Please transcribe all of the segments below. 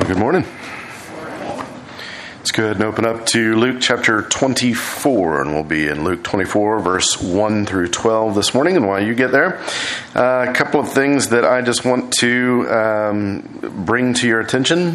Good morning. Let's go ahead and open up to Luke chapter 24, and we'll be in Luke 24, verse 1 through 12 this morning. And while you get there, a couple of things that I just want to bring to your attention.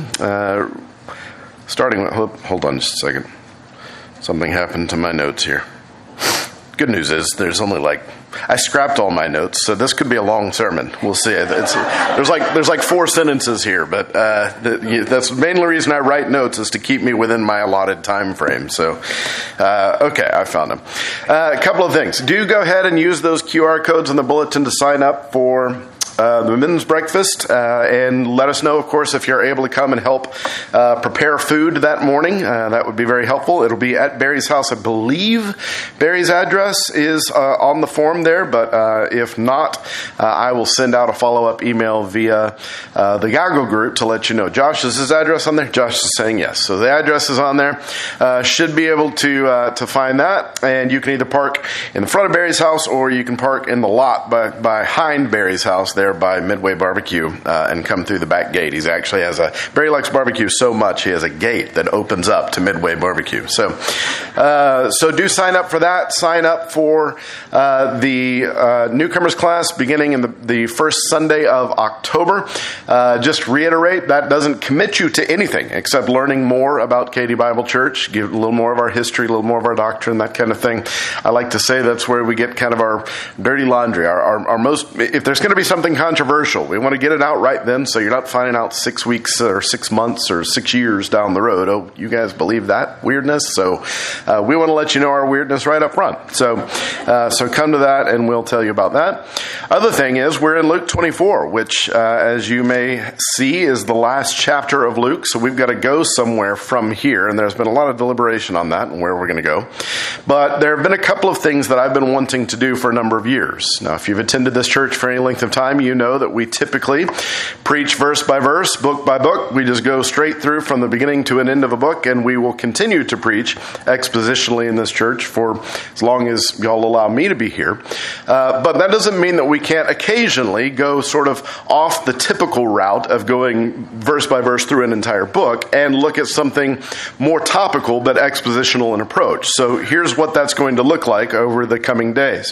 Starting with, hold on just a second. Something happened to my notes here. Good news is there's only I scrapped all my notes, so this could be a long sermon. We'll see. There's like 4 sentences here, but that's the main reason I write notes is to keep me within my allotted time frame. So, okay, I found them. A couple of things. Do go ahead and use those QR codes in the bulletin to sign up for the men's breakfast, and let us know, of course, if you're able to come and help prepare food that morning. That would be very helpful. It'll be at Barry's house. I believe Barry's address is on the form there, but if not, I will send out a follow-up email via the Gago group to let you know. Josh, is his address on there? Josh is saying yes. So the address is on there. Should be able to find that, and you can either park in the front of Barry's house or you can park in the lot behind Barry's house there by Midway Barbecue and come through the back gate. Barry likes barbecue so much, he has a gate that opens up to Midway Barbecue. So do sign up for that. Sign up for the newcomers class beginning in the first Sunday of October. Just reiterate, that doesn't commit you to anything except learning more about Katy Bible Church, give a little more of our history, a little more of our doctrine, that kind of thing. I like to say that's where we get kind of our dirty laundry, our most, if there's going to be something controversial, we want to get it out right then, so you're not finding out 6 weeks or 6 months or 6 years down the road. Oh, you guys believe that weirdness? So we want to let you know our weirdness right up front. So come to that, and we'll tell you about that. Other thing is, we're in Luke 24, which, as you may see, is the last chapter of Luke. So we've got to go somewhere from here, and there's been a lot of deliberation on that and where we're going to go. But there have been a couple of things that I've been wanting to do for a number of years. Now, if you've attended this church for any length of time, you know that we typically preach verse by verse, book by book. We just go straight through from the beginning to an end of a book, and we will continue to preach expositionally in this church for as long as y'all allow me to be here. But that doesn't mean that we can't occasionally go sort of off the typical route of going verse by verse through an entire book and look at something more topical but expositional in approach. So here's what that's going to look like over the coming days.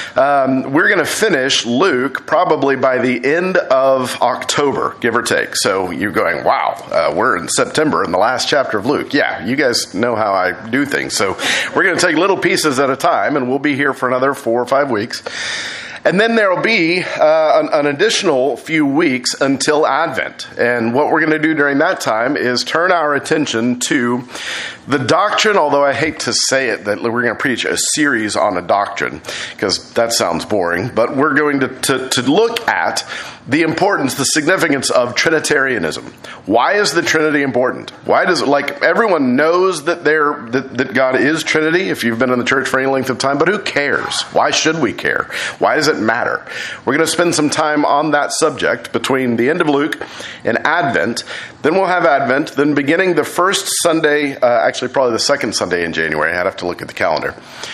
We're going to finish Luke probably by the end of October, give or take. So you're going, wow, we're in September in the last chapter of Luke. Yeah, you guys know how I do things. So we're going to take little pieces at a time, and we'll be here for another 4 or 5 weeks. And then there will be an additional few weeks until Advent. And what we're going to do during that time is turn our attention to the doctrine, although I hate to say it, that we're going to preach a series on a doctrine, because that sounds boring. But we're going to look at the importance, the significance of Trinitarianism. Why is the Trinity important? Why does everyone knows that that God is Trinity if you've been in the church for any length of time, but who cares? Why should we care? Why does it matter? We're going to spend some time on that subject between the end of Luke and Advent. Then we'll have Advent. Then beginning the first Sunday, actually probably the second Sunday in January, I'd have to look at the calendar.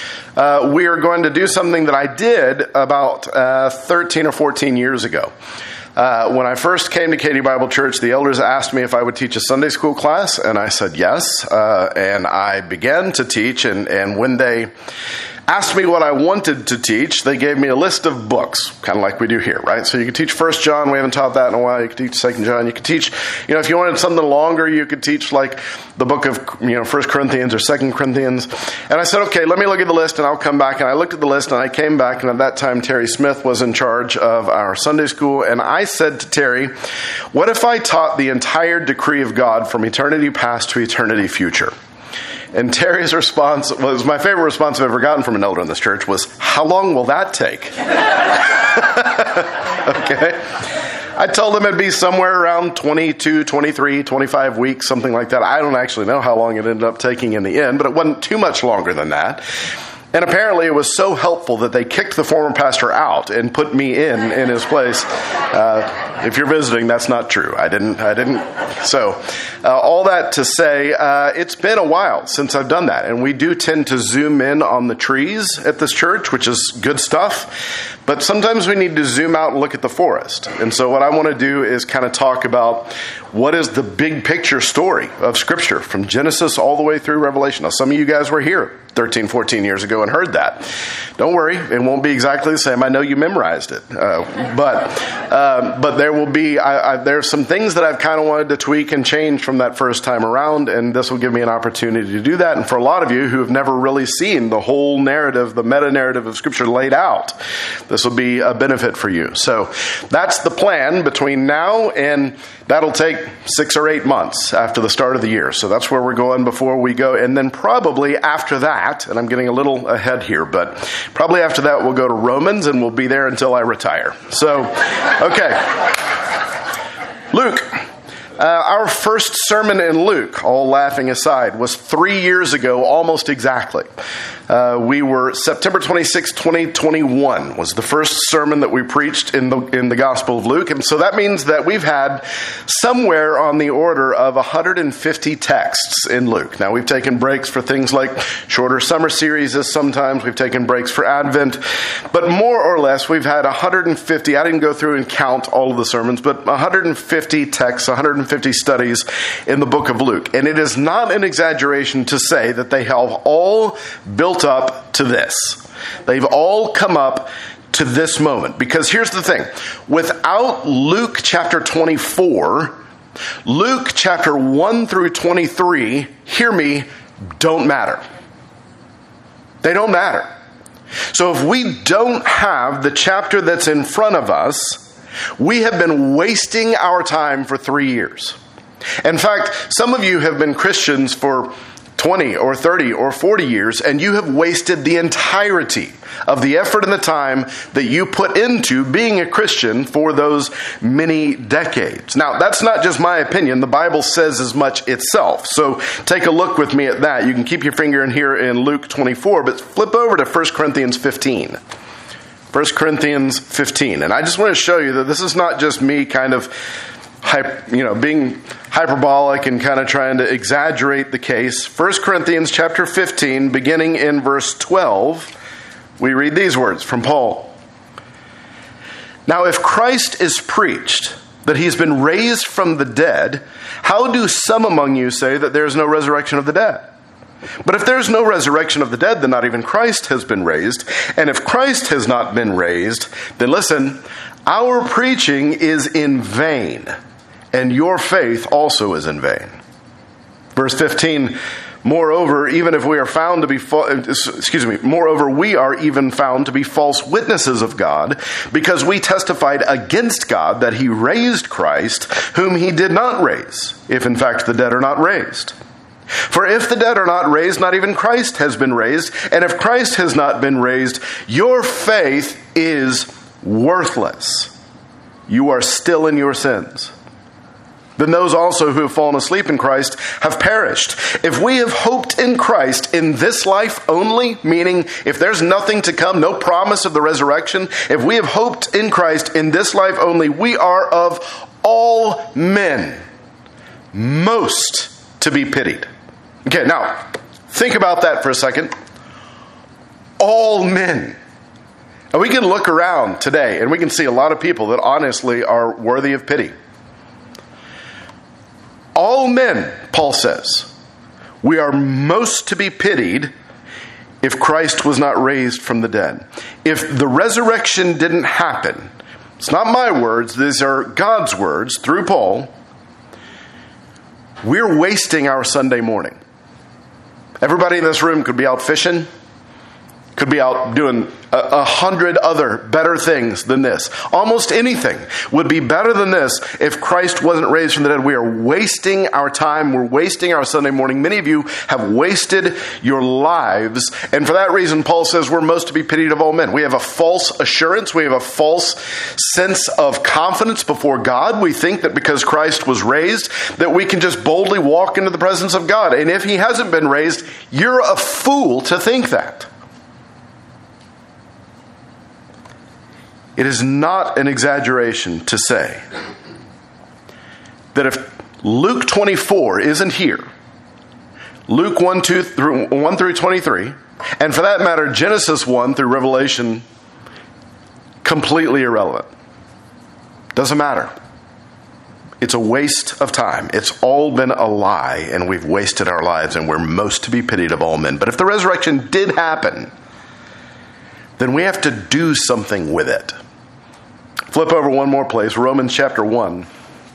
We are going to do something that I did about 13 or 14 years ago. When I first came to Katy Bible Church, the elders asked me if I would teach a Sunday school class, and I said yes. And I began to teach, and when they asked me what I wanted to teach, they gave me a list of books, kind of like we do here, right? So you could teach 1 John. We haven't taught that in a while. You could teach 2 John. You could teach, if you wanted something longer, you could teach like the book of, 1 Corinthians or 2 Corinthians. And I said, okay, let me look at the list and I'll come back. And I looked at the list and I came back. And at that time, Terry Smith was in charge of our Sunday school. And I said to Terry, what if I taught the entire decree of God from eternity past to eternity future? And Terry's response was, my favorite response I've ever gotten from an elder in this church was, how long will that take? Okay. I told him it'd be somewhere around 22, 23, 25 weeks, something like that. I don't actually know how long it ended up taking in the end, but it wasn't too much longer than that. And apparently it was so helpful that they kicked the former pastor out and put me in his place. If you're visiting, that's not true. I didn't. So all that to say, it's been a while since I've done that. And we do tend to zoom in on the trees at this church, which is good stuff. But sometimes we need to zoom out and look at the forest. And so what I want to do is kind of talk about what is the big picture story of Scripture from Genesis all the way through Revelation. Now, some of you guys were here 13, 14 years ago and heard that. Don't worry, it won't be exactly the same. I know you memorized it. But there will be, there's some things that I've kind of wanted to tweak and change from that first time around, and this will give me an opportunity to do that. And for a lot of you who have never really seen the whole narrative, the meta-narrative of Scripture laid out, this will be a benefit for you. So that's the plan between now and that'll take 6 or 8 months after the start of the year. So that's where we're going before we go. And then probably after that, and I'm getting a little ahead here, but probably after that we'll go to Romans and we'll be there until I retire. So, okay. Luke. Our first sermon in Luke, all laughing aside, was 3 years ago, almost exactly. We were September 26, 2021 was the first sermon that we preached in the Gospel of Luke. And so that means that we've had somewhere on the order of 150 texts in Luke. Now, we've taken breaks for things like shorter summer series sometimes. We've taken breaks for Advent. But more or less, we've had 150. I didn't go through and count all of the sermons, but 150 texts, 150 studies in the book of Luke. And it is not an exaggeration to say that they have all built up to this. They've all come up to this moment. Because here's the thing. Without Luke chapter 24, Luke chapter 1 through 23, hear me, don't matter. They don't matter. So if we don't have the chapter that's in front of us, we have been wasting our time for 3 years. In fact, some of you have been Christians for 20 or 30 or 40 years, and you have wasted the entirety of the effort and the time that you put into being a Christian for those many decades. Now, that's not just my opinion. The Bible says as much itself. So take a look with me at that. You can keep your finger in here in Luke 24, but flip over to 1 Corinthians 15. 1 Corinthians 15. And I just want to show you that this is not just me kind of being hyperbolic and kind of trying to exaggerate the case. 1 Corinthians chapter 15, beginning in verse 12, we read these words from Paul. Now, if Christ is preached that he's been raised from the dead, how do some among you say that there is no resurrection of the dead? But if there is no resurrection of the dead, then not even Christ has been raised. And if Christ has not been raised, then listen, our preaching is in vain, and your faith also is in vain. Verse 15, moreover, even if we are found to be, moreover, we are even found to be false witnesses of God, because we testified against God that he raised Christ, whom he did not raise, if in fact the dead are not raised. For if the dead are not raised, not even Christ has been raised. And if Christ has not been raised, your faith is worthless. You are still in your sins. Then those also who have fallen asleep in Christ have perished. If we have hoped in Christ in this life only, meaning if there's nothing to come, no promise of the resurrection, if we have hoped in Christ in this life only, we are of all men most to be pitied. Okay, now, think about that for a second. All men. And we can look around today and we can see a lot of people that honestly are worthy of pity. All men, Paul says, we are most to be pitied if Christ was not raised from the dead. If the resurrection didn't happen, it's not my words, these are God's words through Paul, we're wasting our Sunday morning. Everybody in this room could be out fishing, could be out doing 100 other better things than this. Almost anything would be better than this if Christ wasn't raised from the dead. We are wasting our time. We're wasting our Sunday morning. Many of you have wasted your lives. And for that reason, Paul says we're most to be pitied of all men. We have a false assurance. We have a false sense of confidence before God. We think that because Christ was raised, that we can just boldly walk into the presence of God. And if he hasn't been raised, you're a fool to think that. It is not an exaggeration to say that if Luke 24 isn't here, Luke 1 through 23, and for that matter, Genesis 1 through Revelation completely irrelevant. Doesn't matter. It's a waste of time. It's all been a lie, and we've wasted our lives, and we're most to be pitied of all men. But if the resurrection did happen, then we have to do something with it. Flip over one more place, Romans chapter 1.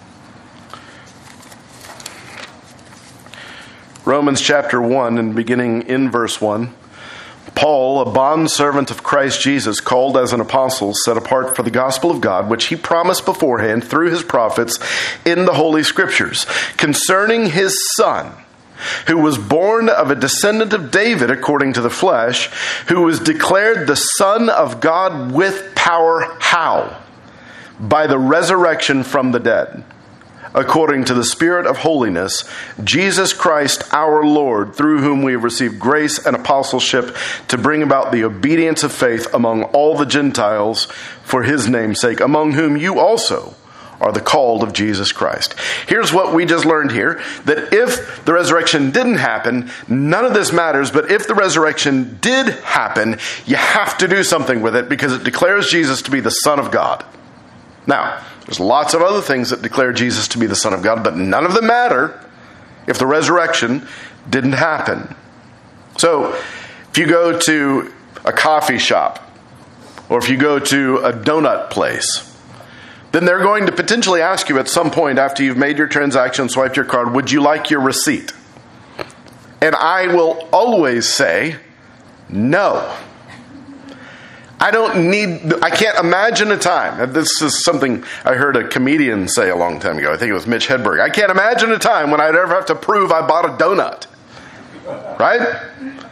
Romans chapter 1, and beginning in verse 1. Paul, a bondservant of Christ Jesus, called as an apostle, set apart for the gospel of God, which he promised beforehand through his prophets in the Holy Scriptures, concerning his Son, who was born of a descendant of David according to the flesh, who was declared the Son of God with power. How? By the resurrection from the dead, according to the Spirit of holiness, Jesus Christ our Lord, through whom we have received grace and apostleship to bring about the obedience of faith among all the Gentiles for his name's sake, among whom you also are the called of Jesus Christ. Here's what we just learned here, that if the resurrection didn't happen, none of this matters, but if the resurrection did happen, you have to do something with it because it declares Jesus to be the Son of God. Now, there's lots of other things that declare Jesus to be the Son of God, but none of them matter if the resurrection didn't happen. So, if you go to a coffee shop, or if you go to a donut place, then they're going to potentially ask you at some point after you've made your transaction, swiped your card, would you like your receipt? And I will always say, no. I can't imagine a time, this is something I heard a comedian say a long time ago, I think it was Mitch Hedberg, I can't imagine a time when I'd ever have to prove I bought a donut. Right?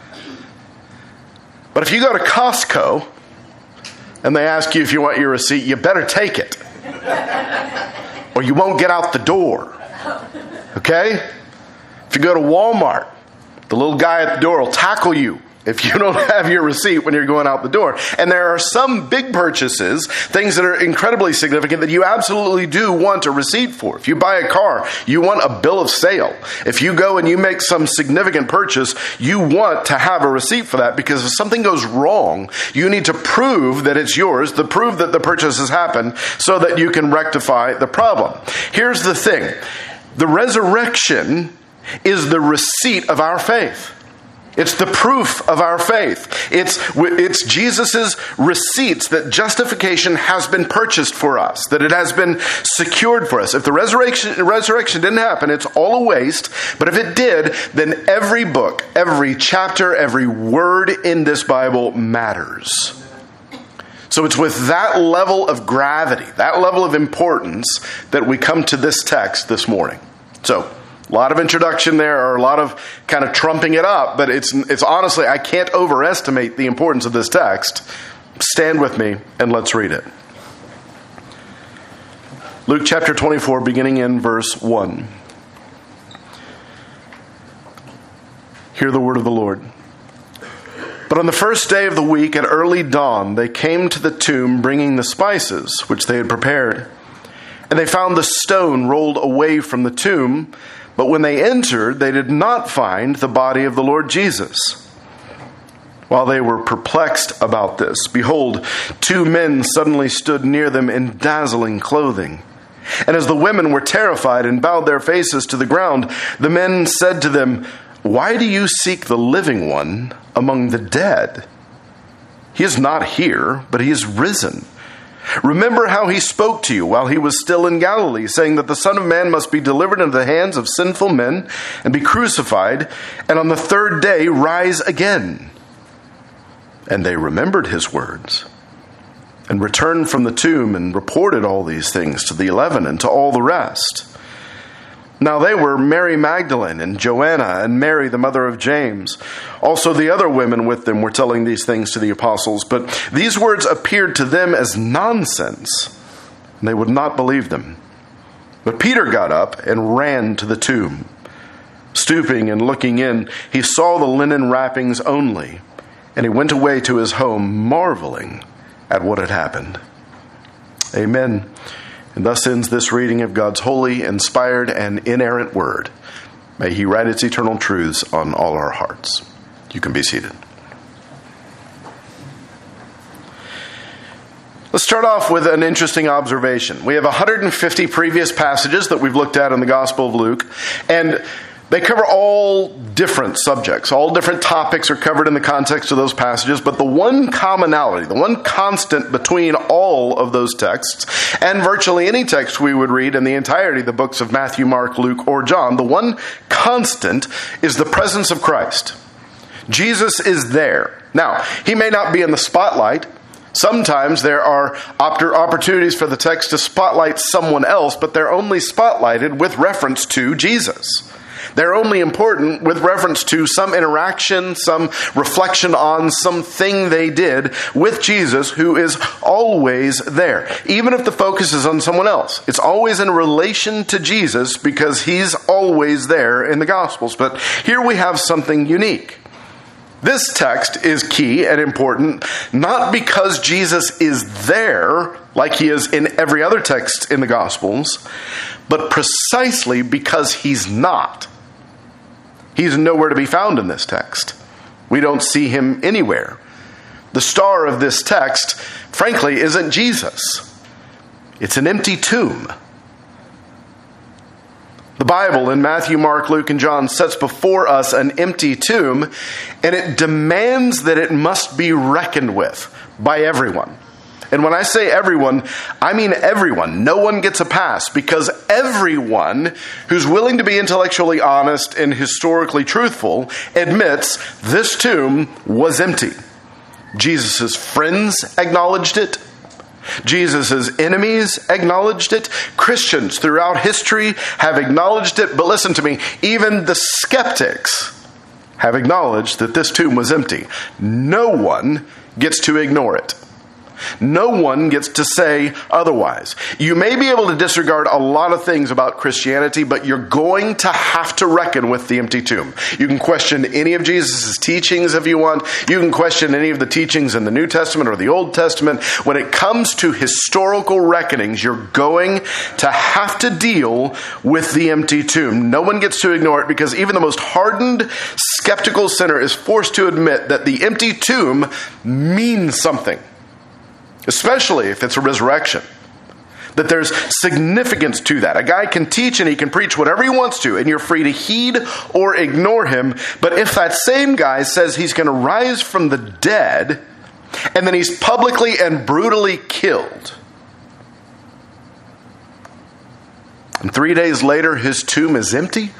But if you go to Costco and they ask you if you want your receipt, you better take it. Or you won't get out the door. Okay? If you go to Walmart, the little guy at the door will tackle you if you don't have your receipt when you're going out the door. And there are some big purchases, things that are incredibly significant that you absolutely do want a receipt for. If you buy a car, you want a bill of sale. If you go and you make some significant purchase, you want to have a receipt for that, because if something goes wrong, you need to prove that it's yours, to prove that the purchase has happened, so that you can rectify the problem. Here's the thing. The resurrection is the receipt of our faith. It's the proof of our faith. It's Jesus' receipts that justification has been purchased for us, that it has been secured for us. If the resurrection didn't happen, it's all a waste. But if it did, then every book, every chapter, every word in this Bible matters. So it's with that level of gravity, that level of importance, that we come to this text this morning. So, a lot of introduction there, or a lot of kind of trumping it up, but it's honestly, I can't overestimate the importance of this text. Stand with me and let's read it. Luke chapter 24, beginning in verse 1. Hear the word of the Lord. But on the first day of the week at early dawn, they came to the tomb bringing the spices which they had prepared. And they found the stone rolled away from the tomb. But when they entered, they did not find the body of the Lord Jesus. While they were perplexed about this, behold, two men suddenly stood near them in dazzling clothing. And as the women were terrified and bowed their faces to the ground, the men said to them, "Why do you seek the living one among the dead? He is not here, but he is risen. Remember how he spoke to you while he was still in Galilee, saying that the Son of Man must be delivered into the hands of sinful men and be crucified, and on the third day rise again." And they remembered his words, and returned from the tomb and reported all these things to the 11 and to all the rest. Now they were Mary Magdalene and Joanna and Mary, the mother of James. Also the other women with them were telling these things to the apostles. But these words appeared to them as nonsense, and they would not believe them. But Peter got up and ran to the tomb. Stooping and looking in, he saw the linen wrappings only, and he went away to his home, marveling at what had happened. Amen. And thus ends this reading of God's holy, inspired, and inerrant word. May he write its eternal truths on all our hearts. You can be seated. Let's start off with an interesting observation. We have 150 previous passages that we've looked at in the Gospel of Luke, and they cover all different subjects. All different topics are covered in the context of those passages, but the one commonality, the one constant between all of those texts, and virtually any text we would read in the entirety of the books of Matthew, Mark, Luke, or John, the one constant is the presence of Christ. Jesus is there. Now, he may not be in the spotlight. Sometimes there are opportunities for the text to spotlight someone else, but they're only spotlighted with reference to Jesus. They're only important with reference to some interaction, some reflection on something they did with Jesus, who is always there. Even if the focus is on someone else, it's always in relation to Jesus because he's always there in the Gospels. But here we have something unique. This text is key and important, not because Jesus is there, like he is in every other text in the Gospels, but precisely because he's not. He's nowhere to be found in this text. We don't see him anywhere. The star of this text, frankly, isn't Jesus. It's an empty tomb. The Bible in Matthew, Mark, Luke, and John sets before us an empty tomb, and it demands that it must be reckoned with by everyone. And when I say everyone, I mean everyone. No one gets a pass, because everyone who's willing to be intellectually honest and historically truthful admits this tomb was empty. Jesus' friends acknowledged it. Jesus' enemies acknowledged it. Christians throughout history have acknowledged it. But listen to me, even the skeptics have acknowledged that this tomb was empty. No one gets to ignore it. No one gets to say otherwise. You may be able to disregard a lot of things about Christianity, but you're going to have to reckon with the empty tomb. You can question any of Jesus' teachings if you want. You can question any of the teachings in the New Testament or the Old Testament. When it comes to historical reckonings, you're going to have to deal with the empty tomb. No one gets to ignore it, because even the most hardened, skeptical sinner is forced to admit that the empty tomb means something. Especially if it's a resurrection. That there's significance to that. A guy can teach and he can preach whatever he wants to, and you're free to heed or ignore him. But if that same guy says he's going to rise from the dead, and then he's publicly and brutally killed, and 3 days later his tomb is empty,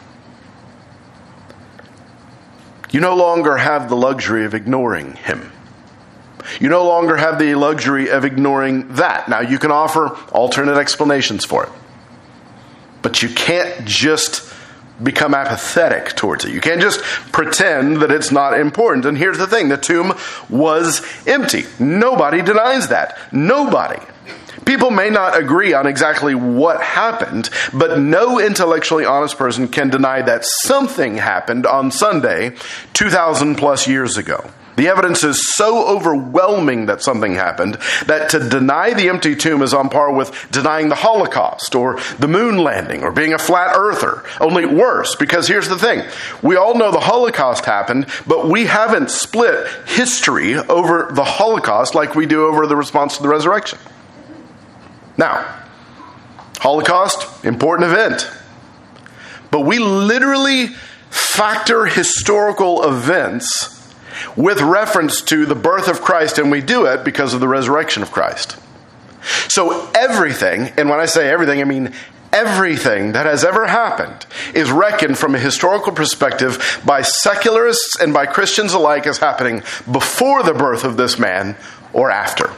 you no longer have the luxury of ignoring him. You no longer have the luxury of ignoring that. Now, you can offer alternate explanations for it. But you can't just become apathetic towards it. You can't just pretend that it's not important. And here's the thing. The tomb was empty. Nobody denies that. Nobody. People may not agree on exactly what happened, but no intellectually honest person can deny that something happened on Sunday 2,000 plus years ago. The evidence is so overwhelming that something happened that to deny the empty tomb is on par with denying the Holocaust or the moon landing or being a flat earther. Only worse, because here's the thing. We all know the Holocaust happened, but we haven't split history over the Holocaust like we do over the response to the resurrection. Now, Holocaust, important event. But we literally factor historical events with reference to the birth of Christ, and we do it because of the resurrection of Christ. So everything, and when I say everything, I mean everything that has ever happened, is reckoned from a historical perspective by secularists and by Christians alike as happening before the birth of this man or after.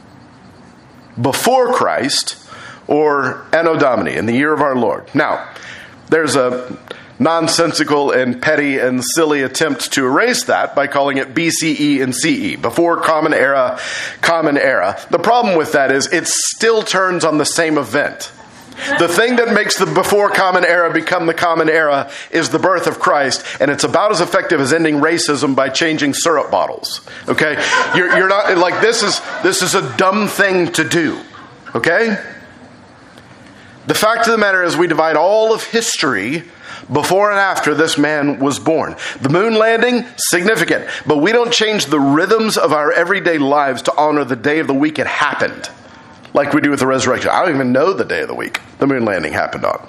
Before Christ, or Anno Domini, in the year of our Lord. Now, there's a nonsensical and petty and silly attempt to erase that by calling it BCE and CE, before Common Era, Common Era. The problem with that is it still turns on the same event. The thing that makes the before Common Era become the Common Era is the birth of Christ, and it's about as effective as ending racism by changing syrup bottles. Okay? You're not like this is a dumb thing to do. Okay? The fact of the matter is we divide all of history before and after this man was born. The moon landing, significant. But we don't change the rhythms of our everyday lives to honor the day of the week it happened. like we do with the resurrection. I don't even know the day of the week the moon landing happened on.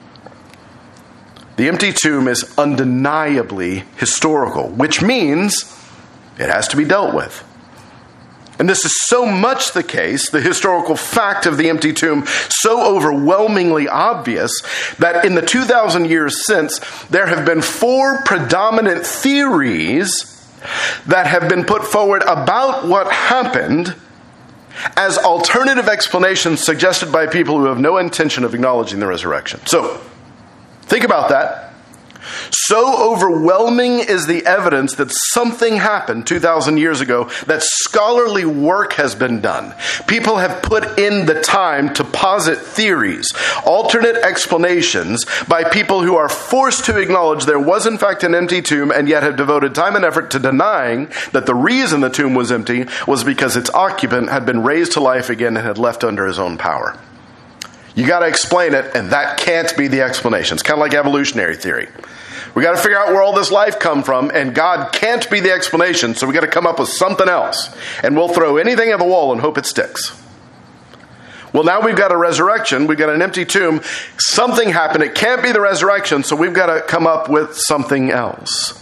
The empty tomb is undeniably historical, which means it has to be dealt with. And this is so much the case, the historical fact of the empty tomb, so overwhelmingly obvious, that in the 2,000 years since, there have been 4 predominant theories that have been put forward about what happened as alternative explanations suggested by people who have no intention of acknowledging the resurrection. So, think about that. So overwhelming is the evidence that something happened 2,000 years ago that scholarly work has been done. People have put in the time to posit theories, alternate explanations by people who are forced to acknowledge there was in fact an empty tomb and yet have devoted time and effort to denying that the reason the tomb was empty was because its occupant had been raised to life again and had left under his own power. You got to explain it, and that can't be the explanation. It's kind of like evolutionary theory. We got to figure out where all this life come from, and God can't be the explanation, so we got to come up with something else. And we'll throw anything at the wall and hope it sticks. Well, now we've got a resurrection. We've got an empty tomb. Something happened. It can't be the resurrection, so we've got to come up with something else.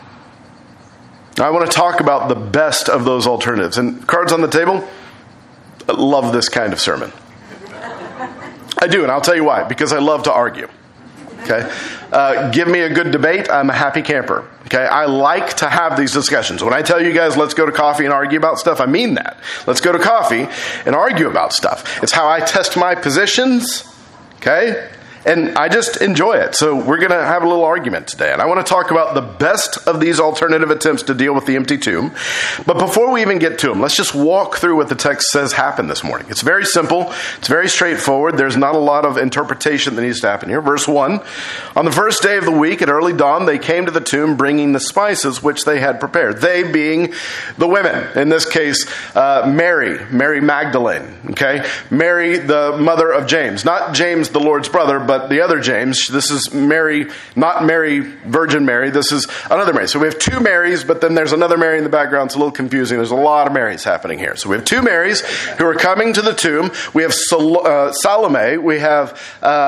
I want to talk about the best of those alternatives. And cards on the table, I love this kind of sermon. I do, and I'll tell you why. Because I love to argue. Okay, give me a good debate. I'm a happy camper. Okay, I like to have these discussions. When I tell you guys, let's go to coffee and argue about stuff, I mean that. Let's go to coffee and argue about stuff. It's how I test my positions. Okay, and I just enjoy it. So we're going to have a little argument today. And I want to talk about the best of these alternative attempts to deal with the empty tomb. But before we even get to them, let's just walk through what the text says happened this morning. It's very simple. It's very straightforward. There's not a lot of interpretation that needs to happen here. Verse 1, on the first day of the week at early dawn, they came to the tomb bringing the spices which they had prepared. They being the women. In this case, Mary Magdalene. Okay, Mary, the mother of James. Not James, the Lord's brother, but the other James. This is Mary, not Mary, Virgin Mary. This is another Mary. So we have 2 Marys, but then there's another Mary in the background. It's a little confusing. There's a lot of Marys happening here. So we have 2 Marys who are coming to the tomb. We have Salome. We have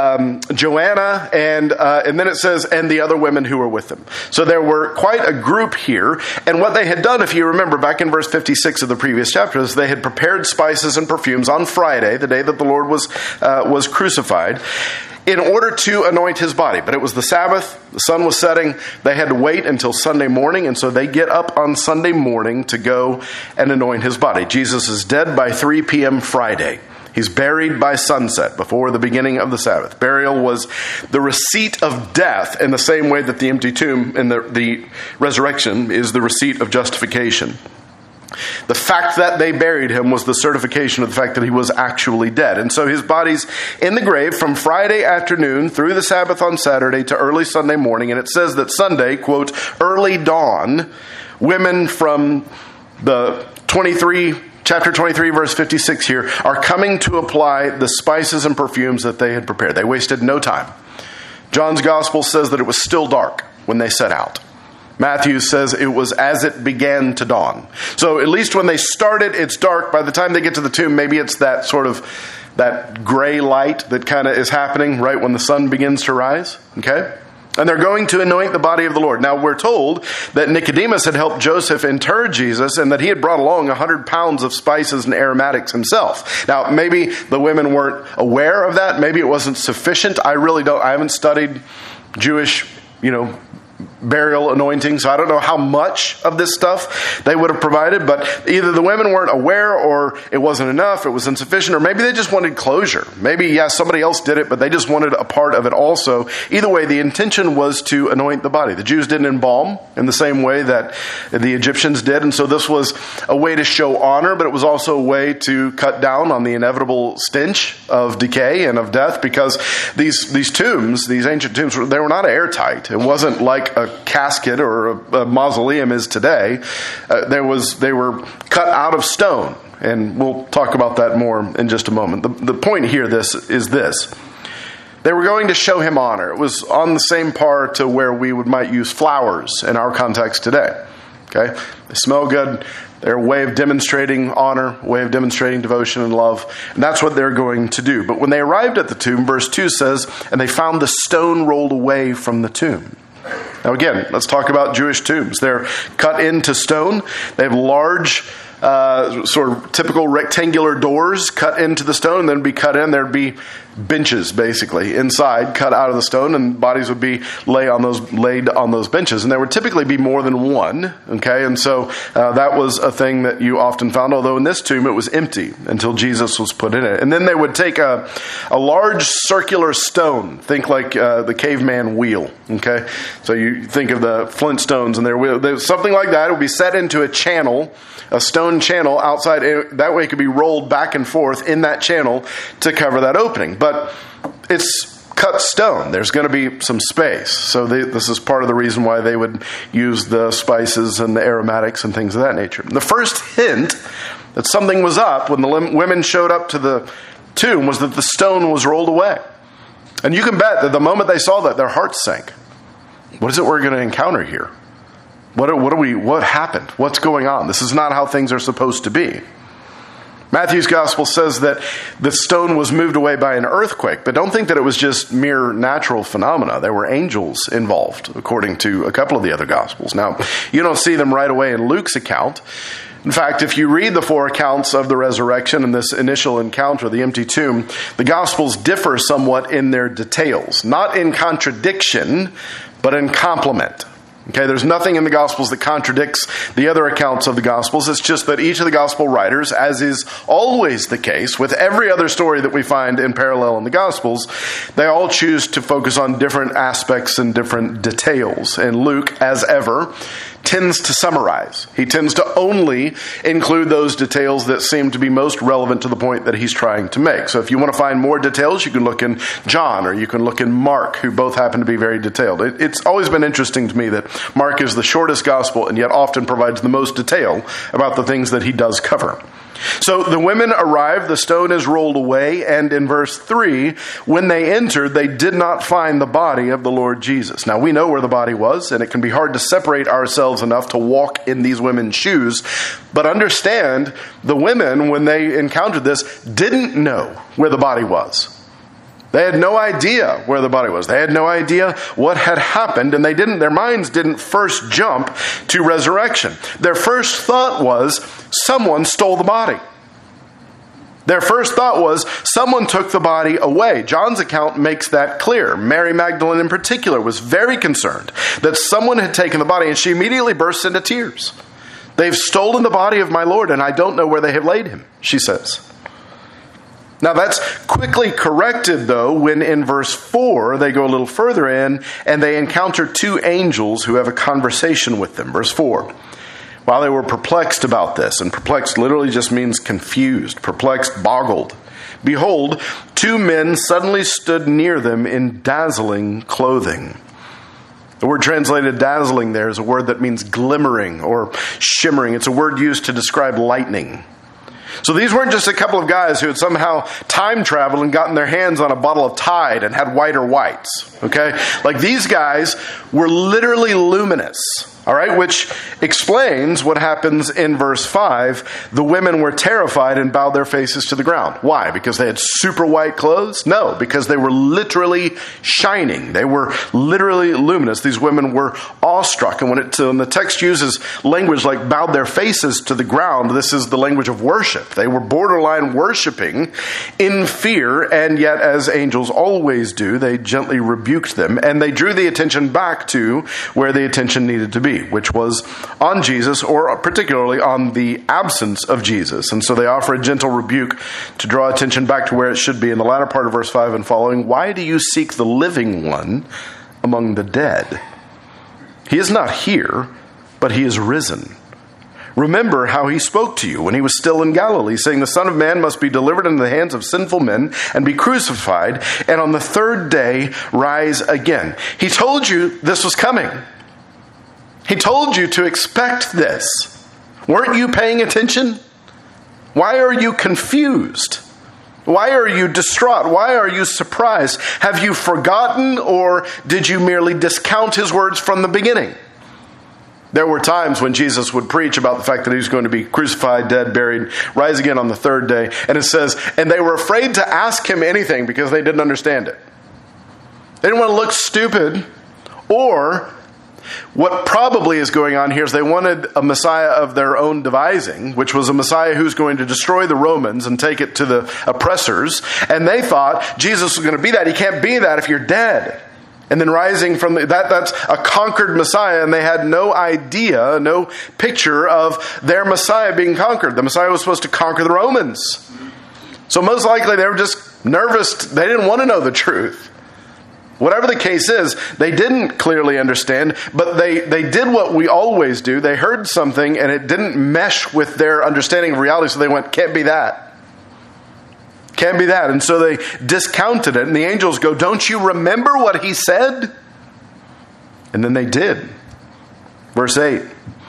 Joanna, and then it says, and the other women who were with them. So there were quite a group here. And what they had done, if you remember, back in verse 56 of the previous chapter, is they had prepared spices and perfumes on Friday, the day that the Lord was crucified, in order to anoint his body. But it was the Sabbath, the sun was setting, they had to wait until Sunday morning, and so they get up on Sunday morning to go and anoint his body. Jesus is dead by 3 p.m. Friday. He's buried by sunset before the beginning of the Sabbath. Burial was the receipt of death in the same way that the empty tomb and the resurrection is the receipt of justification. The fact that they buried him was the certification of the fact that he was actually dead. And so his body's in the grave from Friday afternoon through the Sabbath on Saturday to early Sunday morning. And it says that Sunday, quote, early dawn, women from the chapter 23, verse 56 here, are coming to apply the spices and perfumes that they had prepared. They wasted no time. John's gospel says that it was still dark when they set out. Matthew says it was as it began to dawn. So at least when they started, it's dark. By the time they get to the tomb, maybe it's that sort of that gray light that kind of is happening right when the sun begins to rise. Okay? And they're going to anoint the body of the Lord. Now, we're told that Nicodemus had helped Joseph inter Jesus and that he had brought along 100 pounds of spices and aromatics himself. Now, maybe the women weren't aware of that. Maybe it wasn't sufficient. I haven't studied Jewish, burial anointing, so I don't know how much of this stuff they would have provided, but either the women weren't aware or it wasn't enough, it was insufficient, or maybe they just wanted closure. Maybe, somebody else did it, but they just wanted a part of it also. Either way, the intention was to anoint the body. The Jews didn't embalm in the same way that the Egyptians did, and so this was a way to show honor, but it was also a way to cut down on the inevitable stench of decay and of death, because these tombs, these ancient tombs, they were not airtight. It wasn't like a casket or a mausoleum is today. They were cut out of stone, and we'll talk about that more in just a moment. The point here is this. They were going to show him honor. It was on the same par to where we might use flowers in our context today. Okay? They smell good. They're a way of demonstrating honor, a way of demonstrating devotion and love. And that's what they're going to do. But when they arrived at the tomb, verse 2 says, and they found the stone rolled away from the tomb. Now again, let's talk about Jewish tombs. They're cut into stone. They have large, sort of typical rectangular doors cut into the stone, and then be cut in. There'd be benches, basically, inside, cut out of the stone, and bodies would be laid on those benches. And there would typically be more than one, okay? And so that was a thing that you often found, although in this tomb it was empty until Jesus was put in it. And then they would take a large circular stone, think like the caveman wheel, okay? So you think of the Flintstones and their wheel, something like that. It would be set into a channel, a stone channel outside. That way it could be rolled back and forth in that channel to cover that opening. But it's cut stone. There's going to be some space. So this is part of the reason why they would use the spices and the aromatics and things of that nature. The first hint that something was up when the women showed up to the tomb was that the stone was rolled away. And you can bet that the moment they saw that, their hearts sank. What is it we're going to encounter here? What happened? What's going on? This is not how things are supposed to be. Matthew's gospel says that the stone was moved away by an earthquake, but don't think that it was just mere natural phenomena. There were angels involved, according to a couple of the other gospels. Now, you don't see them right away in Luke's account. In fact, if you read the 4 accounts of the resurrection and this initial encounter, the empty tomb, the gospels differ somewhat in their details. Not in contradiction, but in complement. Okay, there's nothing in the Gospels that contradicts the other accounts of the Gospels. It's just that each of the Gospel writers, as is always the case with every other story that we find in parallel in the Gospels, they all choose to focus on different aspects and different details. And Luke, as ever, tends to summarize. He tends to only include those details that seem to be most relevant to the point that he's trying to make. So if you want to find more details, you can look in John or you can look in Mark, who both happen to be very detailed. It's always been interesting to me that Mark is the shortest gospel and yet often provides the most detail about the things that he does cover. So the women arrived, the stone is rolled away, and in verse 3, when they entered, they did not find the body of the Lord Jesus. Now we know where the body was, and it can be hard to separate ourselves enough to walk in these women's shoes. But understand, the women, when they encountered this, didn't know where the body was. They had no idea where the body was. They had no idea what had happened, and their minds didn't first jump to resurrection. Their first thought was, someone stole the body. Their first thought was, someone took the body away. John's account makes that clear. Mary Magdalene in particular was very concerned that someone had taken the body, and she immediately bursts into tears. They've stolen the body of my Lord, and I don't know where they have laid him, she says. Now that's quickly corrected, though, when in verse 4, they go a little further in, and they encounter 2 angels who have a conversation with them. Verse 4, while they were perplexed about this, and perplexed literally just means confused, perplexed, boggled, behold, 2 men suddenly stood near them in dazzling clothing. The word translated dazzling there is a word that means glimmering or shimmering. It's a word used to describe lightning. So these weren't just a couple of guys who had somehow time traveled and gotten their hands on a bottle of Tide and had whiter whites, okay? Like these guys were literally luminous, all right? Which explains what happens in verse 5. The women were terrified and bowed their faces to the ground. Why? Because they had super white clothes? No, because they were literally shining. They were literally luminous. These women were awestruck. And when the text uses language like bowed their faces to the ground, this is the language of worship. They were borderline worshiping in fear, and yet, as angels always do, they gently rebuked them, and they drew the attention back to where the attention needed to be, which was on Jesus, or particularly on the absence of Jesus. And so they offer a gentle rebuke to draw attention back to where it should be. In the latter part of verse 5 and following, why do you seek the living one among the dead? He is not here, but he is risen. Remember how he spoke to you when he was still in Galilee, saying the Son of Man must be delivered into the hands of sinful men and be crucified, and on the 3rd day rise again. He told you this was coming. He told you to expect this. Weren't you paying attention? Why are you confused? Why are you distraught? Why are you surprised? Have you forgotten, or did you merely discount his words from the beginning? There were times when Jesus would preach about the fact that he was going to be crucified, dead, buried, rise again on the third day. And it says, and they were afraid to ask him anything because they didn't understand it. They didn't want to look stupid. Or what probably is going on here is they wanted a Messiah of their own devising, which was a Messiah who's going to destroy the Romans and take it to the oppressors. And they thought Jesus was going to be that. He can't be that if you're dead. And then rising from that's a conquered Messiah, and they had no idea, no picture of their Messiah being conquered. The Messiah was supposed to conquer the Romans. So most likely they were just nervous. They didn't want to know the truth. Whatever the case is, they didn't clearly understand, but they did what we always do. They heard something and it didn't mesh with their understanding of reality, so they went, can't be that. Can't be that. And so they discounted it. And the angels go, don't you remember what he said? And then they did. Verse 8.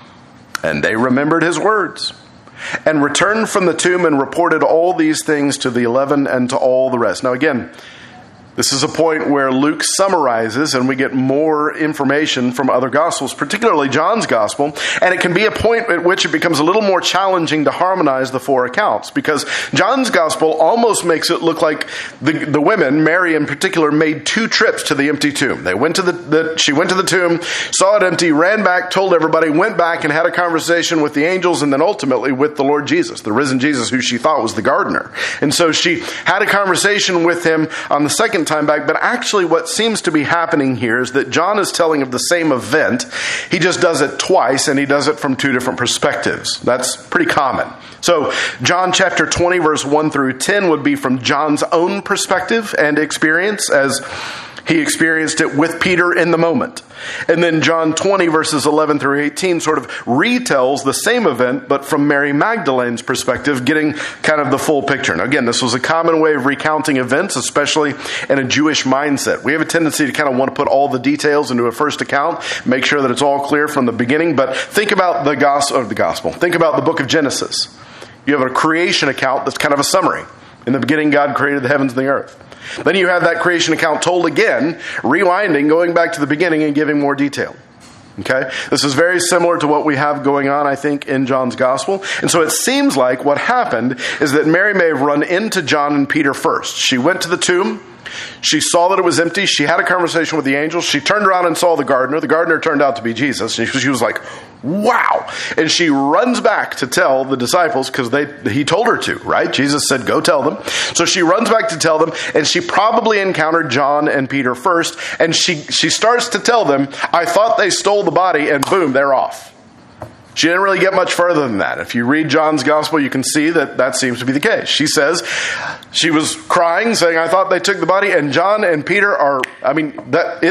And they remembered his words and returned from the tomb and reported all these things to the 11 and to all the rest. Now again, this is a point where Luke summarizes and we get more information from other Gospels, particularly John's Gospel. And it can be a point at which it becomes a little more challenging to harmonize the four accounts, because John's Gospel almost makes it look like the women, Mary in particular, made two trips to the empty tomb. They went to she went to the tomb, saw it empty, ran back, told everybody, went back and had a conversation with the angels, and then ultimately with the Lord Jesus, the risen Jesus, who she thought was the gardener. And so she had a conversation with him on the second time back, but actually what seems to be happening here is that John is telling of the same event. He just does it twice, and he does it from two different perspectives. That's pretty common. So John chapter 20 verse 1 through 10 would be from John's own perspective and experience as he experienced it with Peter in the moment. And then John 20 verses 11 through 18 sort of retells the same event, but from Mary Magdalene's perspective, getting kind of the full picture. Now again, this was a common way of recounting events, especially in a Jewish mindset. We have a tendency to kind of want to put all the details into a first account, make sure that it's all clear from the beginning. But think about the gospel. Think about the book of Genesis. You have a creation account that's kind of a summary. In the beginning, God created the heavens and the earth. Then you have that creation account told again, rewinding, going back to the beginning and giving more detail. Okay? This is very similar to what we have going on, I think, in John's Gospel. And so it seems like what happened is that Mary may have run into John and Peter first. She went to the tomb. She saw that it was empty. She had a conversation with the angels. She turned around and saw the gardener. The gardener turned out to be Jesus. And she was like, wow. And she runs back to tell the disciples because he told her to, right? Jesus said, go tell them. So she runs back to tell them, and she probably encountered John and Peter first. And she starts to tell them, I thought they stole the body, and boom, they're off. She didn't really get much further than that. If you read John's Gospel, you can see that seems to be the case. She says she was crying, saying, I thought they took the body. And John and Peter isn't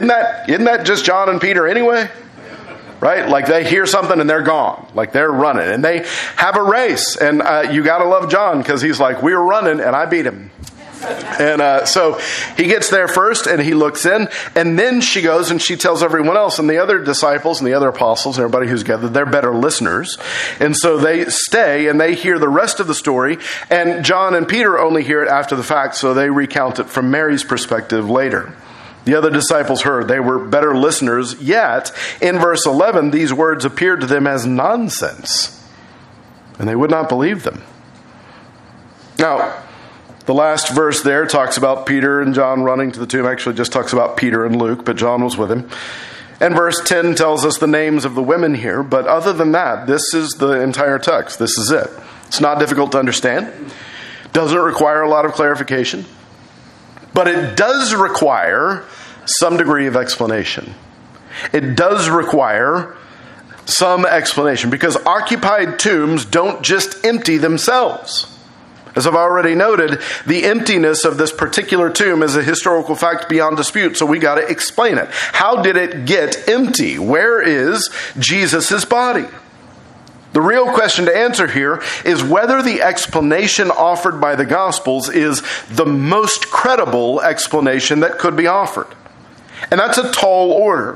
that just John and Peter anyway? Right? Like they hear something and they're gone. Like they're running. And they have a race. And you got to love John because he's like, we were running and I beat him. And so he gets there first and he looks in, and then she goes and she tells everyone else, and the other disciples and the other apostles and everybody who's gathered, they're better listeners. And so they stay and they hear the rest of the story, and John and Peter only hear it after the fact, so they recount it from Mary's perspective later. The other disciples heard. They were better listeners, yet in verse 11, these words appeared to them as nonsense, and they would not believe them. Now, the last verse there talks about Peter and John running to the tomb. Actually, just talks about Peter and Luke, but John was with him. And verse 10 tells us the names of the women here. But other than that, this is the entire text. This is it. It's not difficult to understand. Doesn't require a lot of clarification. But it does require some degree of explanation. It does require some explanation, because occupied tombs don't just empty themselves. As I've already noted, the emptiness of this particular tomb is a historical fact beyond dispute, so we got to explain it. How did it get empty? Where is Jesus' body? The real question to answer here is whether the explanation offered by the Gospels is the most credible explanation that could be offered. And that's a tall order,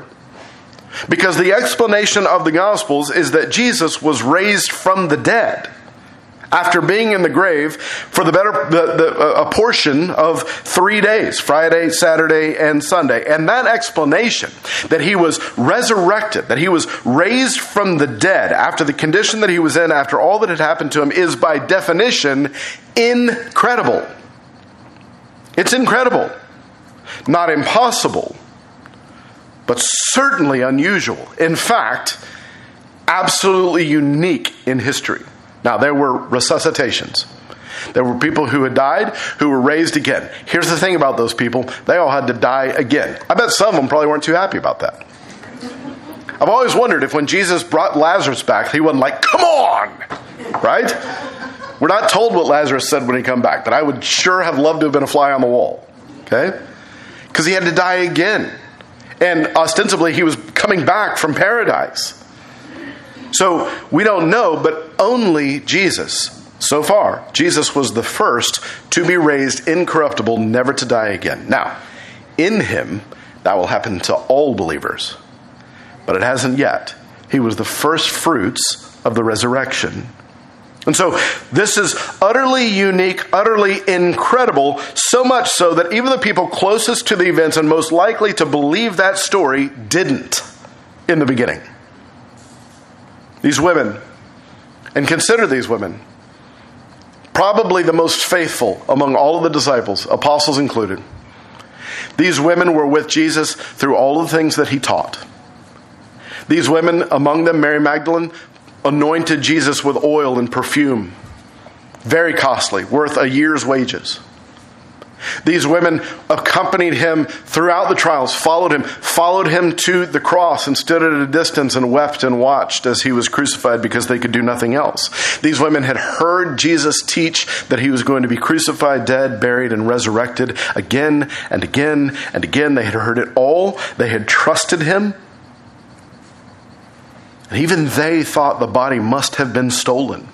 because the explanation of the Gospels is that Jesus was raised from the dead. after being in the grave for a portion of 3 days, Friday, Saturday, and Sunday. And that explanation that he was resurrected, that he was raised from the dead after the condition that he was in, after all that had happened to him, is by definition incredible. It's incredible. Not impossible, but certainly unusual. In fact, absolutely unique in history. Now, there were resuscitations. There were people who had died who were raised again. Here's the thing about those people. They all had to die again. I bet some of them probably weren't too happy about that. I've always wondered if when Jesus brought Lazarus back, he wasn't like, come on, right? We're not told what Lazarus said when he came back, but I would sure have loved to have been a fly on the wall, okay? Because he had to die again. And ostensibly, he was coming back from paradise. So we don't know, but only Jesus, so far, Jesus was the first to be raised incorruptible, never to die again. Now, in him, that will happen to all believers. But it hasn't yet. He was the first fruits of the resurrection. And so this is utterly unique, utterly incredible, so much so that even the people closest to the events and most likely to believe that story didn't in the beginning. These women, and consider these women, probably the most faithful among all of the disciples, apostles included. These women were with Jesus through all of the things that he taught. These women, among them Mary Magdalene, anointed Jesus with oil and perfume. Very costly, worth a year's wages. These women accompanied him throughout the trials, followed him to the cross and stood at a distance and wept and watched as he was crucified because they could do nothing else. These women had heard Jesus teach that he was going to be crucified, dead, buried, and resurrected again and again and again. They had heard it all. They had trusted him. And even they thought the body must have been stolen.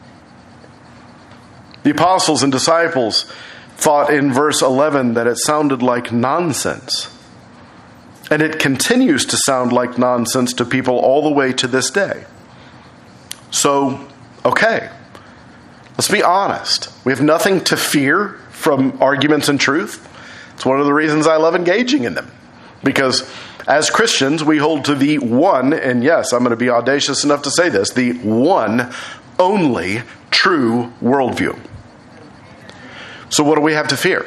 The apostles and disciples thought in verse 11 that it sounded like nonsense. And it continues to sound like nonsense to people all the way to this day. So, okay, let's be honest. We have nothing to fear from arguments and truth. It's one of the reasons I love engaging in them. Because as Christians, we hold to the one, and yes, I'm going to be audacious enough to say this, the one, only true worldview. So what do we have to fear?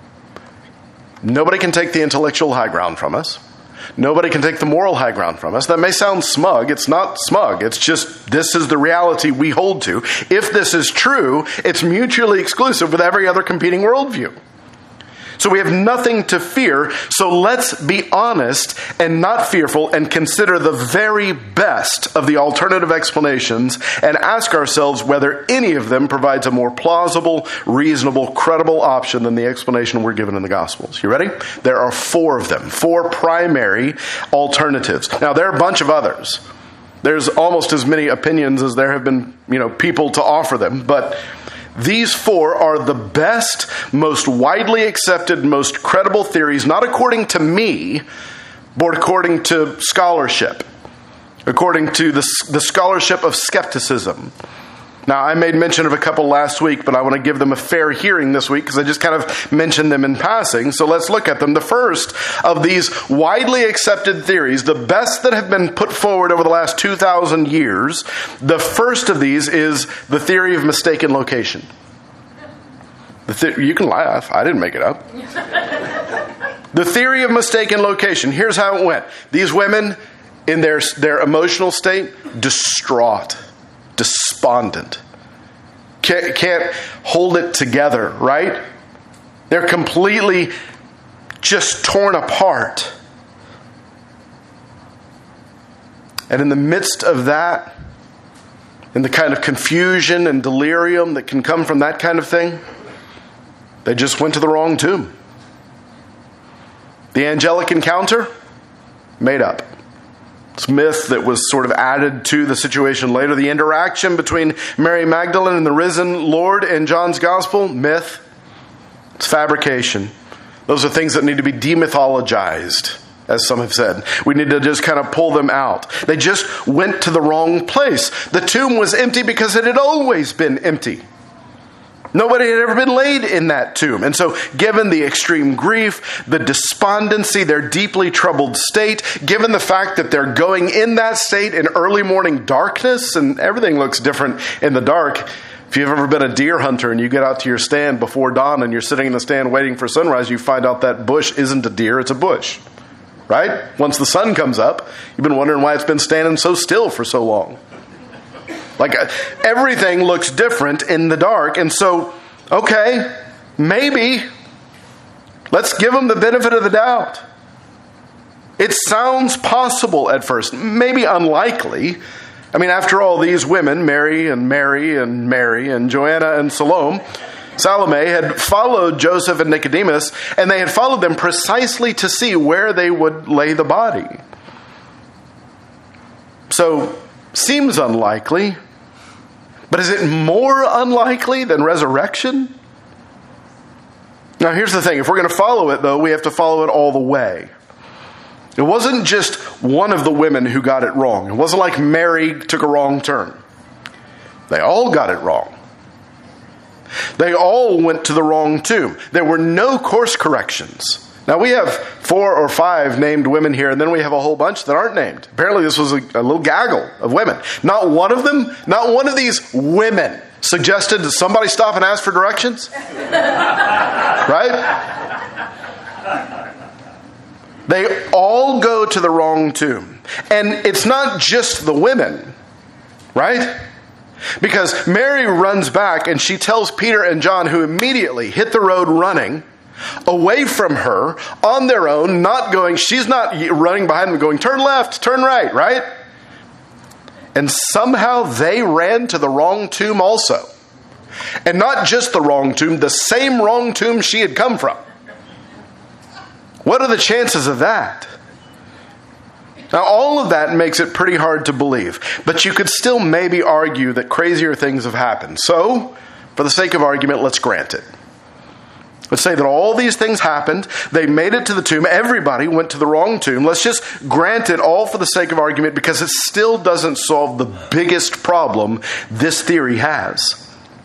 Nobody can take the intellectual high ground from us. Nobody can take the moral high ground from us. That may sound smug. It's not smug. It's just, this is the reality we hold to. If this is true, it's mutually exclusive with every other competing worldview. So we have nothing to fear. So let's be honest and not fearful and consider the very best of the alternative explanations and ask ourselves whether any of them provides a more plausible, reasonable, credible option than the explanation we're given in the Gospels. You ready? There are 4 of them, 4 primary alternatives. Now, there are a bunch of others. There's almost as many opinions as there have been, people to offer them, but these 4 are the best, most widely accepted, most credible theories, not according to me, but according to scholarship, according to the scholarship of skepticism. Now, I made mention of a couple last week, but I want to give them a fair hearing this week because I just kind of mentioned them in passing. So let's look at them. The first of these widely accepted theories, the best that have been put forward over the last 2,000 years, the first of these is the theory of mistaken location. You can laugh. I didn't make it up. The theory of mistaken location. Here's how it went. These women, in their emotional state, distraught, despondent, can't hold it together, right? They're completely just torn apart. And in the midst of that, in the kind of confusion and delirium that can come from that kind of thing, they just went to the wrong tomb. The angelic encounter, made up. It's myth that was sort of added to the situation later. The interaction between Mary Magdalene and the risen Lord in John's Gospel, myth. It's fabrication. Those are things that need to be demythologized as some have said. We need to just kind of pull them out. They just went to the wrong place. The tomb was empty because it had always been empty. Nobody had ever been laid in that tomb. And so given the extreme grief, the despondency, their deeply troubled state, given the fact that they're going in that state in early morning darkness, and everything looks different in the dark. If you've ever been a deer hunter and you get out to your stand before dawn and you're sitting in the stand waiting for sunrise, you find out that bush isn't a deer, it's a bush. Right? Once the sun comes up, you've been wondering why it's been standing so still for so long. Like everything looks different in the dark. And so, okay, maybe let's give them the benefit of the doubt. It sounds possible at first, maybe unlikely. I mean, after all, these women, Mary and Mary and Mary and Joanna and Salome, had followed Joseph and Nicodemus, and they had followed them precisely to see where they would lay the body. So, seems unlikely. But is it more unlikely than resurrection? Now, here's the thing. If we're going to follow it, though, we have to follow it all the way. It wasn't just one of the women who got it wrong. It wasn't like Mary took a wrong turn. They all got it wrong. They all went to the wrong tomb. There were no course corrections. Now, we have 4 or 5 named women here, and then we have a whole bunch that aren't named. Apparently, this was a little gaggle of women. Not one of them, not one of these women suggested that somebody stop and ask for directions. Right? They all go to the wrong tomb. And it's not just the women, right? Because Mary runs back and she tells Peter and John, who immediately hit the road running, away from her, on their own, she's not running behind them going, turn left, turn right, right? And somehow they ran to the wrong tomb also. And not just the wrong tomb, the same wrong tomb she had come from. What are the chances of that? Now, all of that makes it pretty hard to believe. But you could still maybe argue that crazier things have happened. So, for the sake of argument, let's grant it. Let's say that all these things happened. They made it to the tomb. Everybody went to the wrong tomb. Let's just grant it all for the sake of argument because it still doesn't solve the biggest problem this theory has.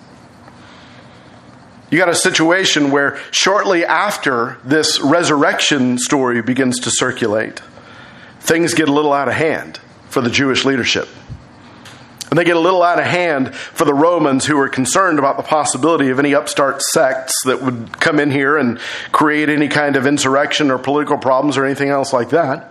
You got a situation where shortly after this resurrection story begins to circulate, things get a little out of hand for the Jewish leadership. And they get a little out of hand for the Romans who were concerned about the possibility of any upstart sects that would come in here and create any kind of insurrection or political problems or anything else like that.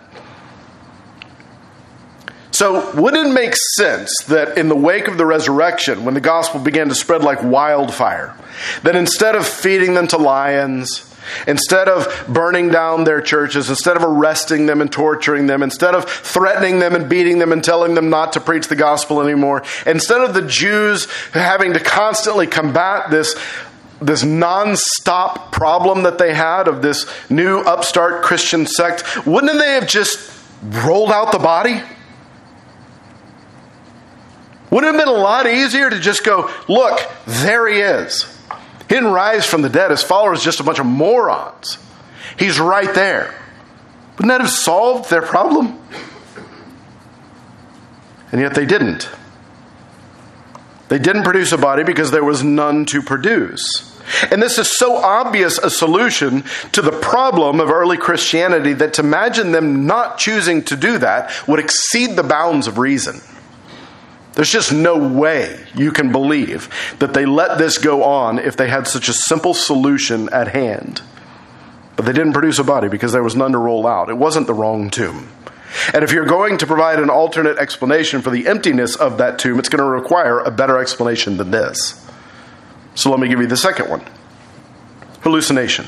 So wouldn't it make sense that in the wake of the resurrection, when the gospel began to spread like wildfire, that instead of feeding them to lions, instead of burning down their churches, instead of arresting them and torturing them, instead of threatening them and beating them and telling them not to preach the gospel anymore, instead of the Jews having to constantly combat this non-stop problem that they had of this new upstart Christian sect, wouldn't they have just rolled out the body? Wouldn't it have been a lot easier to just go, look, there he is. He didn't rise from the dead. His followers just a bunch of morons. He's right there. Wouldn't that have solved their problem? And yet they didn't. They didn't produce a body because there was none to produce. And this is so obvious a solution to the problem of early Christianity that to imagine them not choosing to do that would exceed the bounds of reason. There's just no way you can believe that they let this go on if they had such a simple solution at hand. But they didn't produce a body because there was none to roll out. It wasn't the wrong tomb. And if you're going to provide an alternate explanation for the emptiness of that tomb, it's going to require a better explanation than this. So let me give you the second one. Hallucination.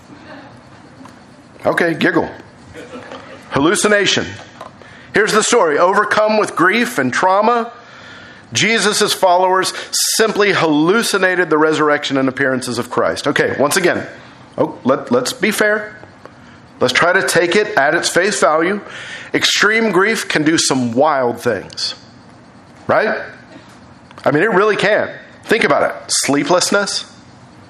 Okay, giggle. Hallucination. Here's the story. Overcome with grief and trauma, Jesus' followers simply hallucinated the resurrection and appearances of Christ. Okay, once again, let's be fair. Let's try to take it at its face value. Extreme grief can do some wild things. Right? I mean, it really can. Think about it. Sleeplessness.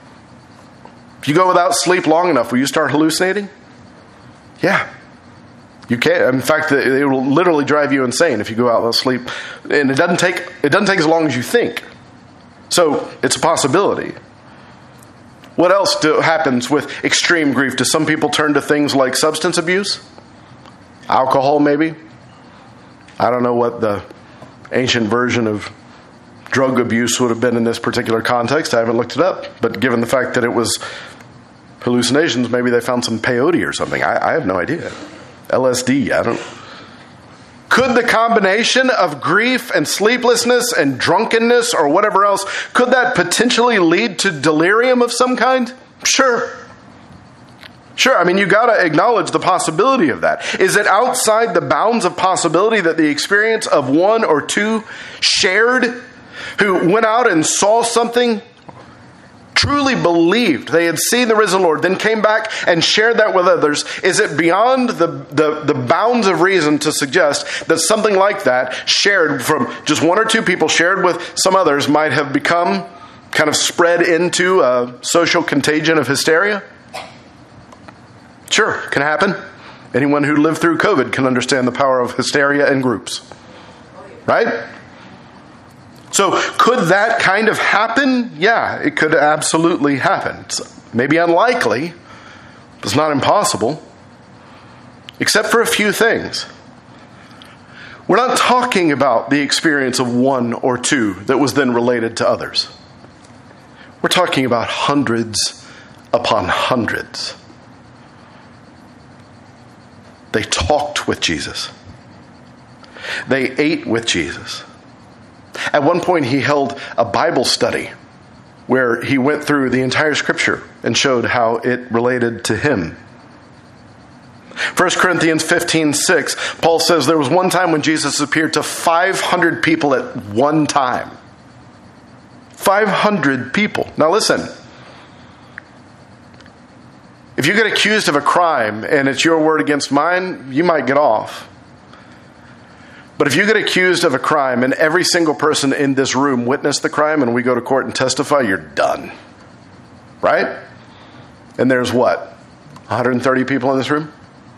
If you go without sleep long enough, will you start hallucinating? Yeah. You can't. In fact, it will literally drive you insane if you go out and sleep. And it doesn't take as long as you think. So it's a possibility. What else happens with extreme grief? Do some people turn to things like substance abuse? Alcohol, maybe? I don't know what the ancient version of drug abuse would have been in this particular context. I haven't looked it up. But given the fact that it was hallucinations, maybe they found some peyote or something. I have no idea. LSD, I don't. Could the combination of grief and sleeplessness and drunkenness or whatever else, could that potentially lead to delirium of some kind? Sure. I mean, you got to acknowledge the possibility of that. Is it outside the bounds of possibility that the experience of one or two shared, who went out and saw something, truly believed they had seen the risen Lord, then came back and shared that with others? Is it beyond the bounds of reason to suggest that something like that, shared from just one or two people, shared with some others, might have become kind of spread into a social contagion of hysteria? Sure, can happen. Anyone who lived through COVID can understand the power of hysteria in groups. Right? So could that kind of happen? Yeah, it could absolutely happen. It's maybe unlikely, but it's not impossible. Except for a few things. We're not talking about the experience of one or two that was then related to others. We're talking about hundreds upon hundreds. They talked with Jesus. They ate with Jesus. At one point, he held a Bible study where he went through the entire Scripture and showed how it related to him. 1 Corinthians 15:6, Paul says there was one time when Jesus appeared to 500 people at one time. 500 people. Now listen. If you get accused of a crime and it's your word against mine, you might get off. But if you get accused of a crime and every single person in this room witnessed the crime and we go to court and testify, you're done. Right? And there's what? 130 people in this room?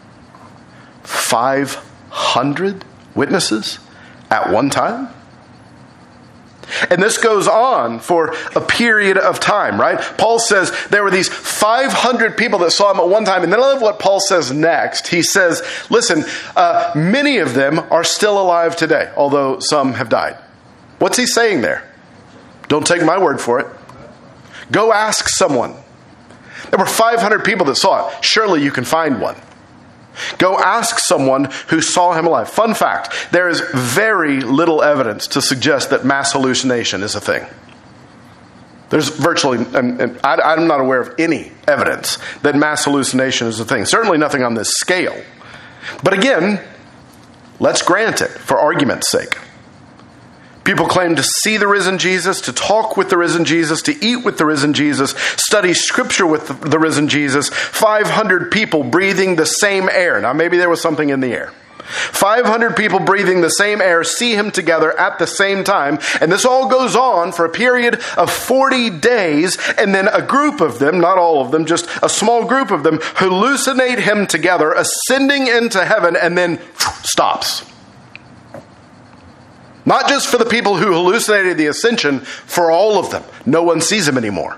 500 witnesses at one time? And this goes on for a period of time, right? Paul says there were these 500 people that saw him at one time. And then I love what Paul says next. He says, listen, many of them are still alive today, although some have died. What's he saying there? Don't take my word for it. Go ask someone. There were 500 people that saw it. Surely you can find one. Go ask someone who saw him alive. Fun fact, there is very little evidence to suggest that mass hallucination is a thing. There's virtually, I'm not aware of any evidence that mass hallucination is a thing. Certainly nothing on this scale. But again, let's grant it for argument's sake. People claim to see the risen Jesus, to talk with the risen Jesus, to eat with the risen Jesus, study Scripture with the risen Jesus. 500 people breathing the same air. Now, maybe there was something in the air. 500 people breathing the same air see him together at the same time. And this all goes on for a period of 40 days. And then a group of them, not all of them, just a small group of them, hallucinate him together, ascending into heaven, and then stops. Not just for the people who hallucinated the ascension, for all of them. No one sees him anymore.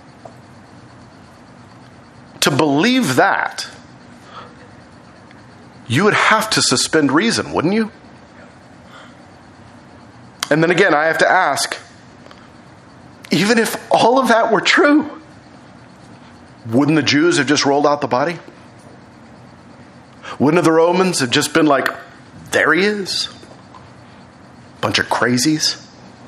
To believe that, you would have to suspend reason, wouldn't you? And then again, I have to ask, even if all of that were true, wouldn't the Jews have just rolled out the body? Wouldn't the Romans have just been like, there he is? Bunch of crazies.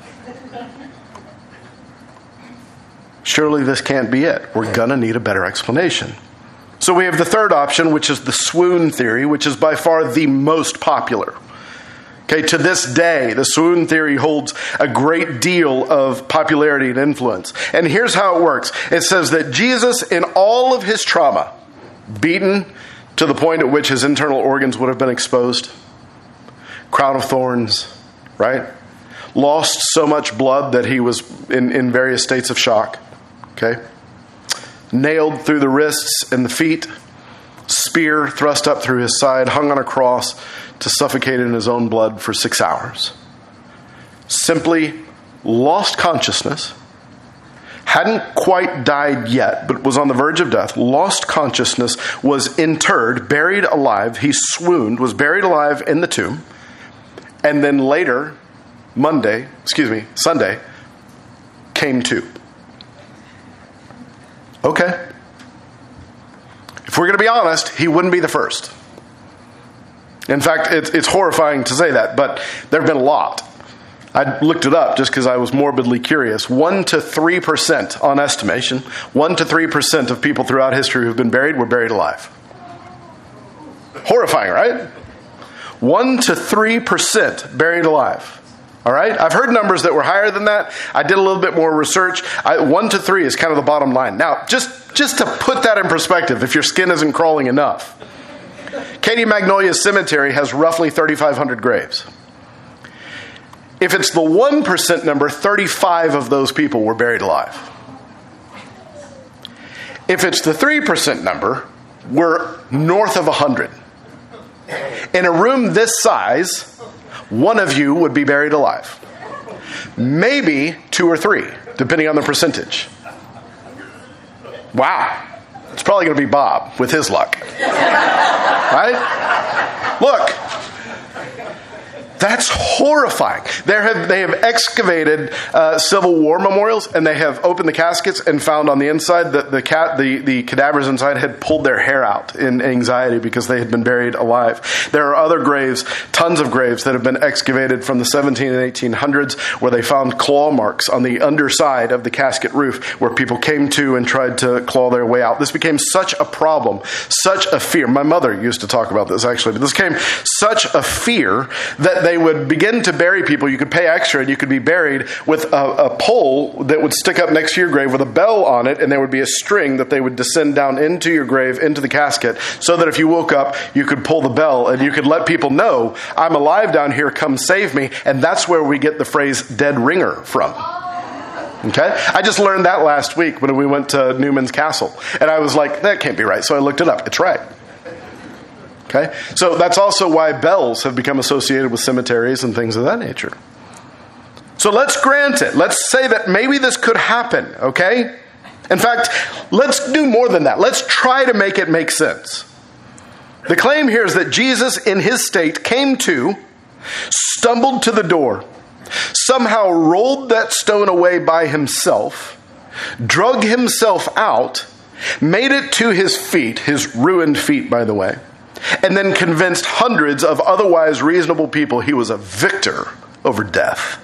Surely this can't be it. We're going to need a better explanation. So we have the third option, which is the swoon theory, which is by far the most popular. Okay, to this day, the swoon theory holds a great deal of popularity and influence. And here's how it works. It says that Jesus, in all of his trauma, beaten to the point at which his internal organs would have been exposed, crown of thorns, right? Lost so much blood that he was in various states of shock. Okay? Nailed through the wrists and the feet. spear thrust up through his side, hung on a cross to suffocate in his own blood for 6 hours. Simply lost consciousness, hadn't quite died yet, but was on the verge of death, lost consciousness, was interred, buried alive. He swooned, was buried alive in the tomb, and then later, Sunday, came to. Okay. If we're going to be honest, he wouldn't be the first. In fact, it's horrifying to say that, but there have been a lot. I looked it up just because I was morbidly curious. 1 to 3% on estimation, 1 to 3% of people throughout history who've been buried were buried alive. Horrifying, right? 1 to 3% buried alive. All right? I've heard numbers that were higher than that. I did a little bit more research. 1 to 3 is kind of the bottom line. Now, just to put that in perspective, if your skin isn't crawling enough, Katy Magnolia Cemetery has roughly 3,500 graves. If it's the 1% number, 35 of those people were buried alive. If it's the 3% number, we're north of 100. In a room this size, one of you would be buried alive. Maybe 2 or 3, depending on the percentage. Wow. It's probably going to be Bob, with his luck. Right? Look. That's horrifying. They have excavated Civil War memorials, and they have opened the caskets and found on the inside that the cadavers inside had pulled their hair out in anxiety because they had been buried alive. There are other graves, tons of graves that have been excavated from the 17 and 1800s, where they found claw marks on the underside of the casket roof, where people came to and tried to claw their way out. This became such a problem, such a fear. My mother used to talk about this actually, but this became such a fear that they would begin to bury people. You could pay extra and you could be buried with a pole that would stick up next to your grave with a bell on it, and there would be a string that they would descend down into your grave, into the casket, so that if you woke up, you could pull the bell and you could let people know, I'm alive down here, come save me. And that's where we get the phrase dead ringer from. Okay? I just learned that last week when we went to Newman's Castle. And I was like, that can't be right. So I looked it up. It's right. Okay? So that's also why bells have become associated with cemeteries and things of that nature. So let's grant it. Let's say that maybe this could happen, okay? In fact, let's do more than that. Let's try to make it make sense. The claim here is that Jesus, in his state, came to, stumbled to the door, somehow rolled that stone away by himself, drug himself out, made it to his feet, his ruined feet, by the way, and then convinced hundreds of otherwise reasonable people he was a victor over death.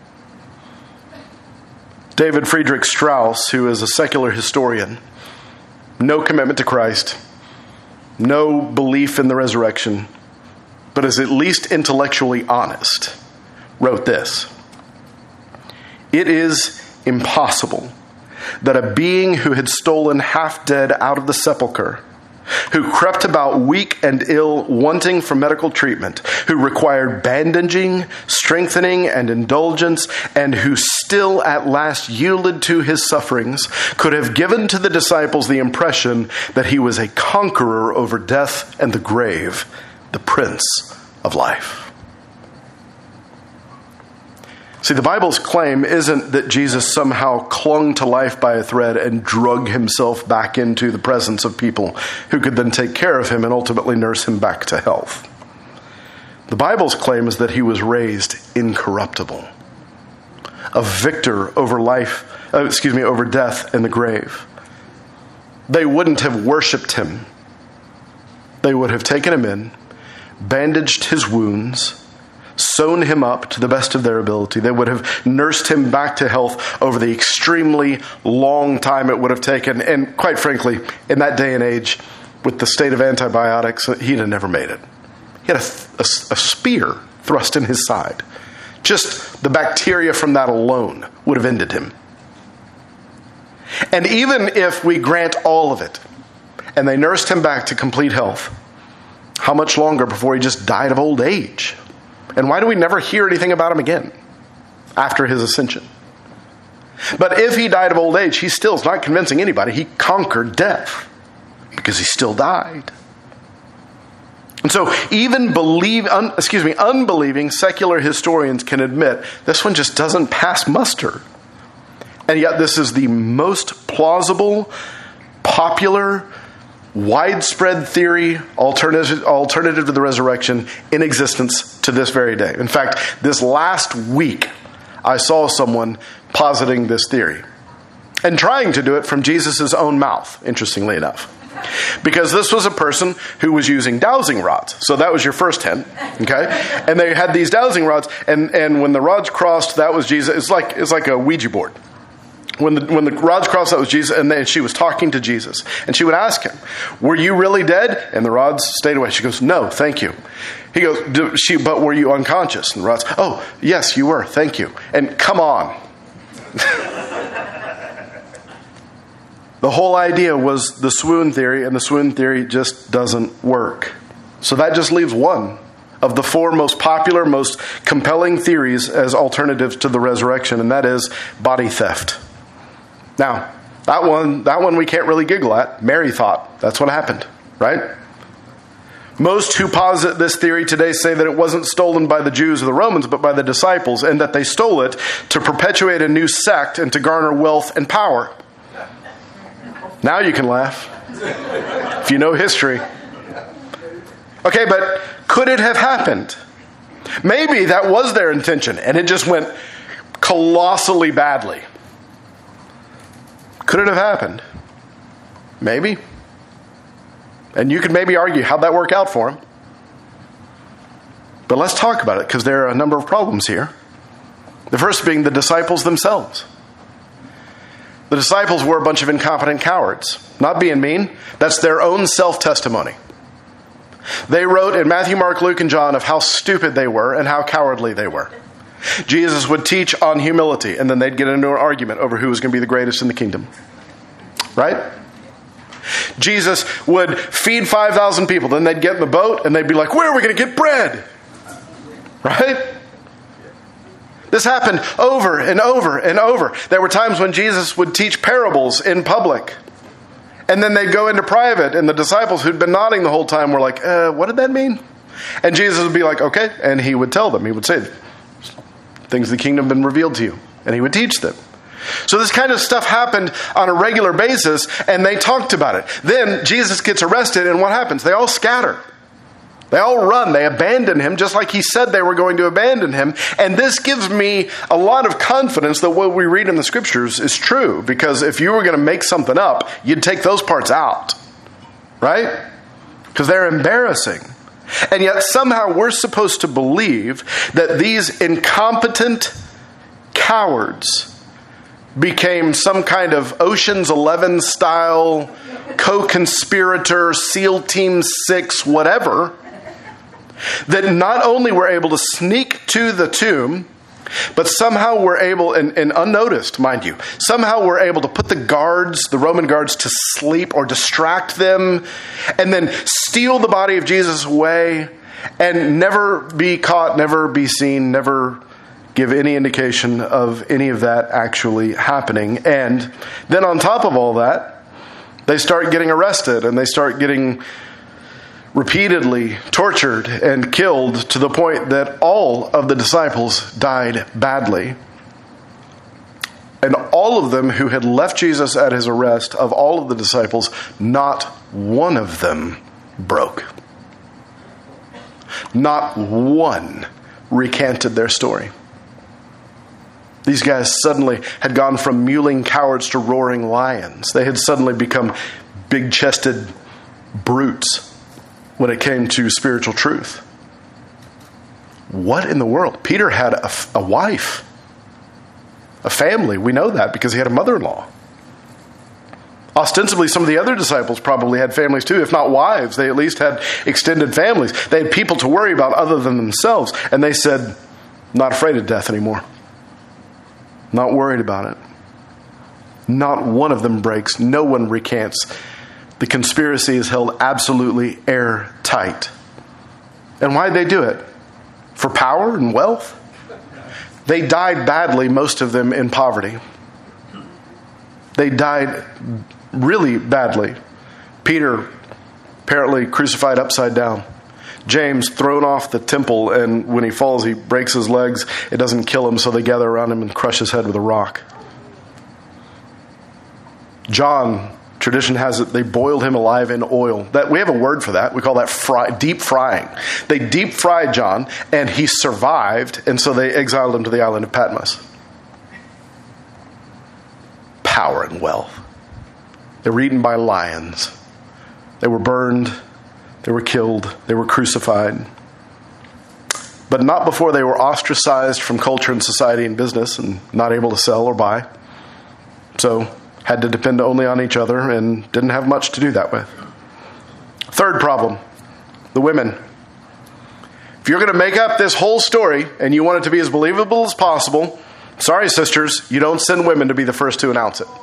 David Friedrich Strauss, who is a secular historian, no commitment to Christ, no belief in the resurrection, but is at least intellectually honest, wrote this: "It is impossible that a being who had stolen half dead out of the sepulchre, who crept about weak and ill, wanting for medical treatment, who required bandaging, strengthening, and indulgence, and who still at last yielded to his sufferings, could have given to the disciples the impression that he was a conqueror over death and the grave, the Prince of Life." See, the Bible's claim isn't that Jesus somehow clung to life by a thread and drug himself back into the presence of people who could then take care of him and ultimately nurse him back to health. The Bible's claim is that he was raised incorruptible, a victor over over death and the grave. They wouldn't have worshipped him. They would have taken him in, bandaged his wounds, sewn him up to the best of their ability. They would have nursed him back to health over the extremely long time it would have taken. And quite frankly, in that day and age, with the state of antibiotics, he'd have never made it. He had a spear thrust in his side. Just the bacteria from that alone would have ended him. And even if we grant all of it, and they nursed him back to complete health, how much longer before he just died of old age? And why do we never hear anything about him again after his ascension? But if he died of old age, he still is not convincing anybody he conquered death, because he still died. And so even unbelieving secular historians can admit this one just doesn't pass muster. And yet this is the most plausible, popular, widespread theory, alternative to the resurrection in existence to this very day. In fact, this last week, I saw someone positing this theory and trying to do it from Jesus' own mouth, interestingly enough. Because this was a person who was using dowsing rods. So that was your first hint, okay? And they had these dowsing rods, and when the rods crossed, that was Jesus. It's like a Ouija board. When the rods crossed, that was Jesus, and she was talking to Jesus. And she would ask him, "Were you really dead?" And the rods stayed away. She goes, "No, thank you." He goes, "But were you unconscious?" And the rods, "Oh, yes, you were, thank you." And come on. The whole idea was the swoon theory, and the swoon theory just doesn't work. So that just leaves one of the four most popular, most compelling theories as alternatives to the resurrection, and that is body theft. Now, that one we can't really giggle at. Mary thought that's what happened, right? Most who posit this theory today say that it wasn't stolen by the Jews or the Romans, but by the disciples, and that they stole it to perpetuate a new sect and to garner wealth and power. Now you can laugh, if you know history. Okay, but could it have happened? Maybe that was their intention, and it just went colossally badly. Could it have happened? Maybe. And you could maybe argue how'd that work out for him. But let's talk about it, because there are a number of problems here. The first being the disciples themselves. The disciples were a bunch of incompetent cowards. Not being mean, that's their own self-testimony. They wrote in Matthew, Mark, Luke, and John of how stupid they were and how cowardly they were. Jesus would teach on humility, and then they'd get into an argument over who was going to be the greatest in the kingdom. Right? Jesus would feed 5,000 people. Then they'd get in the boat, and they'd be like, "Where are we going to get bread?" Right? This happened over and over and over. There were times when Jesus would teach parables in public. And then they'd go into private, and the disciples who'd been nodding the whole time were like, "What did that mean?" And Jesus would be like, "Okay." And he would tell them. He would say, "Things of the kingdom have been revealed to you." And he would teach them. So this kind of stuff happened on a regular basis, and they talked about it. Then Jesus gets arrested, and what happens? They all scatter. They all run. They abandon him, just like he said they were going to abandon him. And this gives me a lot of confidence that what we read in the scriptures is true. Because if you were going to make something up, you'd take those parts out. Right? Because they're embarrassing. And yet somehow we're supposed to believe that these incompetent cowards became some kind of Ocean's 11 style co-conspirator, SEAL Team 6, whatever, that not only were able to sneak to the tomb, but somehow were able, and unnoticed, mind you, somehow were able to put the Roman guards to sleep or distract them, and then steal the body of Jesus away and never be caught, never be seen, never give any indication of any of that actually happening. And then on top of all that, they start getting arrested, and they start getting repeatedly tortured and killed to the point that all of the disciples died badly. And all of them who had left Jesus at his arrest, of all of the disciples, not one of them broke. Not one recanted their story. These guys suddenly had gone from mewling cowards to roaring lions. They had suddenly become big-chested brutes when it came to spiritual truth. What in the world? Peter had a wife, a family. We know that because he had a mother-in-law. Ostensibly, some of the other disciples probably had families too, if not wives. They at least had extended families. They had people to worry about other than themselves. And they said, "Not afraid of death anymore. Not worried about it." Not one of them breaks. No one recants. The conspiracy is held absolutely airtight. And why'd they do it? For power and wealth? They died badly, most of them in poverty. They died really badly. Peter, apparently crucified upside down. James thrown off the temple, and when he falls, he breaks his legs. It doesn't kill him, so they gather around him and crush his head with a rock. John, tradition has it, they boiled him alive in oil. We have a word for that. We call that deep frying. They deep fried John, and he survived, and so they exiled him to the island of Patmos. Power and wealth. They were eaten by lions. They were burned. They were killed. They were crucified. But not before they were ostracized from culture and society and business and not able to sell or buy. So had to depend only on each other and didn't have much to do that with. Third problem, the women. If you're going to make up this whole story and you want it to be as believable as possible, sorry, sisters, you don't send women to be the first to announce it.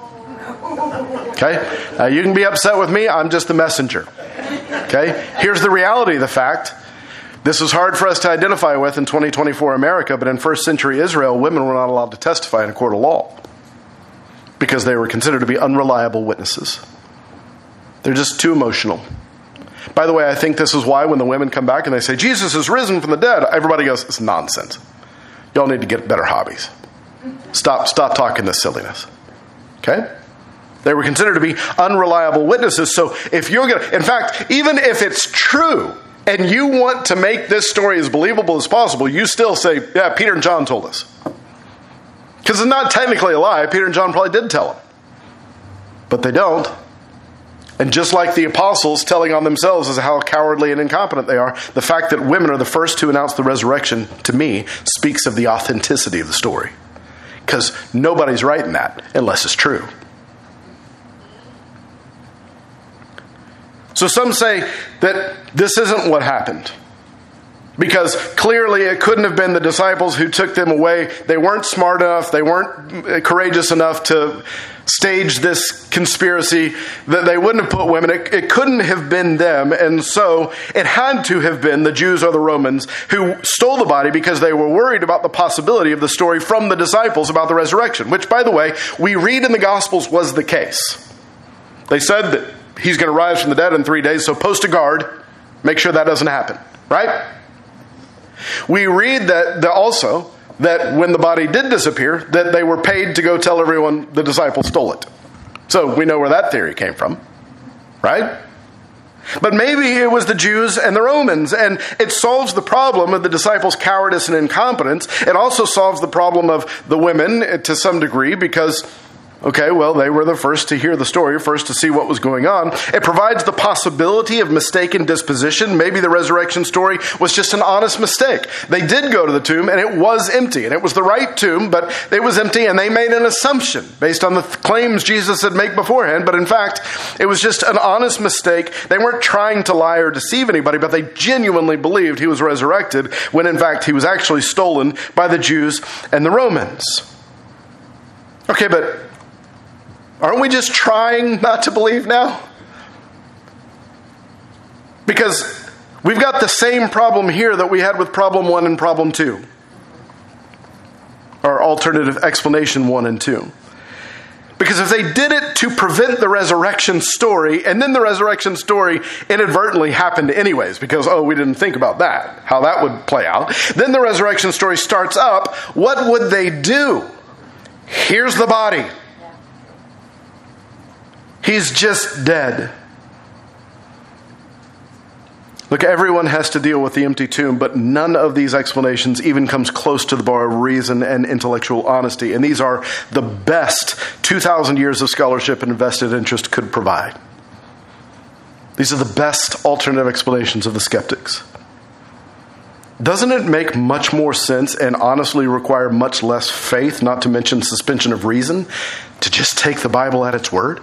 Okay? You can be upset with me. I'm just the messenger. Okay? Here's the reality of the fact. This is hard for us to identify with in 2024 America, but in first century Israel, women were not allowed to testify in a court of law because they were considered to be unreliable witnesses. They're just too emotional. By the way, I think this is why when the women come back and they say, Jesus is risen from the dead, everybody goes, it's nonsense. Y'all need to get better hobbies. Stop talking this silliness. Okay? They were considered to be unreliable witnesses. So if you're going to, in fact, even if it's true and you want to make this story as believable as possible, you still say, yeah, Peter and John told us. Because it's not technically a lie. Peter and John probably did tell them. But they don't. And just like the apostles telling on themselves as how cowardly and incompetent they are, the fact that women are the first to announce the resurrection, to me, speaks of the authenticity of the story. Because nobody's writing that unless it's true. So some say that this isn't what happened. Because clearly it couldn't have been the disciples who took them away. They weren't smart enough. They weren't courageous enough to stage this conspiracy. That they wouldn't have put women. It couldn't have been them. And so it had to have been the Jews or the Romans who stole the body because they were worried about the possibility of the story from the disciples about the resurrection. Which, by the way, we read in the Gospels was the case. They said that he's going to rise from the dead in 3 days, so post a guard. Make sure that doesn't happen. Right? We read that also that when the body did disappear, that they were paid to go tell everyone the disciples stole it. So we know where that theory came from. Right? But maybe it was the Jews and the Romans, and it solves the problem of the disciples' cowardice and incompetence. It also solves the problem of the women to some degree because, okay, well, they were the first to hear the story, first to see what was going on. It provides the possibility of mistaken disposition. Maybe the resurrection story was just an honest mistake. They did go to the tomb, and it was empty. And it was the right tomb, but it was empty, and they made an assumption based on the claims Jesus had made beforehand. But in fact, it was just an honest mistake. They weren't trying to lie or deceive anybody, but they genuinely believed he was resurrected, when in fact he was actually stolen by the Jews and the Romans. Okay, but aren't we just trying not to believe now? Because we've got the same problem here that we had with problem 1 and problem 2. Or alternative explanation 1 and 2. Because if they did it to prevent the resurrection story, and then the resurrection story inadvertently happened anyways, because, we didn't think about that, how that would play out. Then the resurrection story starts up. What would they do? Here's the body. He's just dead. Look, everyone has to deal with the empty tomb, but none of these explanations even comes close to the bar of reason and intellectual honesty. And these are the best 2,000 years of scholarship and invested interest could provide. These are the best alternative explanations of the skeptics. Doesn't it make much more sense and honestly require much less faith, not to mention suspension of reason, to just take the Bible at its word?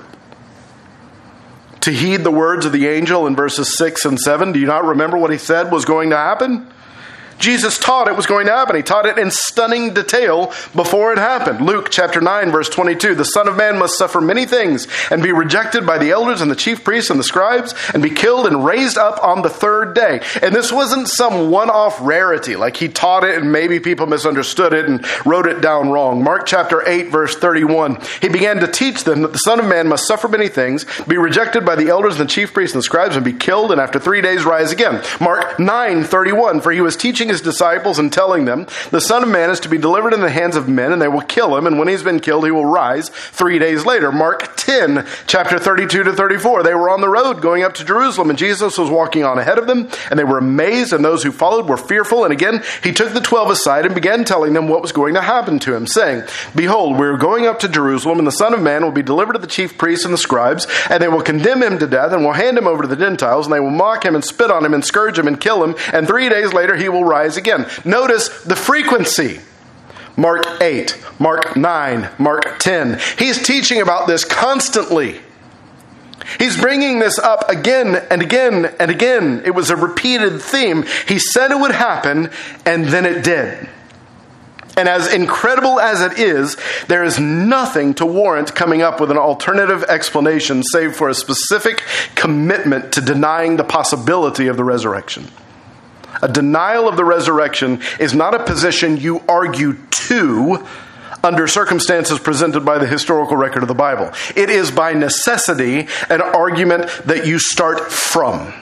To heed the words of the angel in verses 6 and 7. Do you not remember what he said was going to happen? Jesus taught it was going to happen. He taught it in stunning detail before it happened. Luke chapter 9, verse 22, the Son of Man must suffer many things and be rejected by the elders and the chief priests and the scribes and be killed and raised up on the third day. And this wasn't some one-off rarity, like he taught it and maybe people misunderstood it and wrote it down wrong. Mark chapter 8, verse 31, he began to teach them that the Son of Man must suffer many things, be rejected by the elders and the chief priests and the scribes and be killed and after 3 days rise again. Mark 9:31, for he was teaching his disciples and telling them, the Son of Man is to be delivered in the hands of men, and they will kill him, and when he's been killed, he will rise 3 days later. Mark 10, chapter 32 to 34, they were on the road going up to Jerusalem, and Jesus was walking on ahead of them, and they were amazed, and those who followed were fearful. And again, he took the 12 aside and began telling them what was going to happen to him, saying, behold, we are going up to Jerusalem, and the Son of Man will be delivered to the chief priests and the scribes, and they will condemn him to death, and will hand him over to the Gentiles, and they will mock him and spit on him and scourge him and kill him, and 3 days later he will rise again. Notice the frequency. Mark 8, Mark 9, Mark 10. He's teaching about this constantly. He's bringing this up again and again and again. It was a repeated theme. He said it would happen, and then it did. And as incredible as it is, there is nothing to warrant coming up with an alternative explanation save for a specific commitment to denying the possibility of the resurrection. A denial of the resurrection is not a position you argue to under circumstances presented by the historical record of the Bible. It is by necessity an argument that you start from.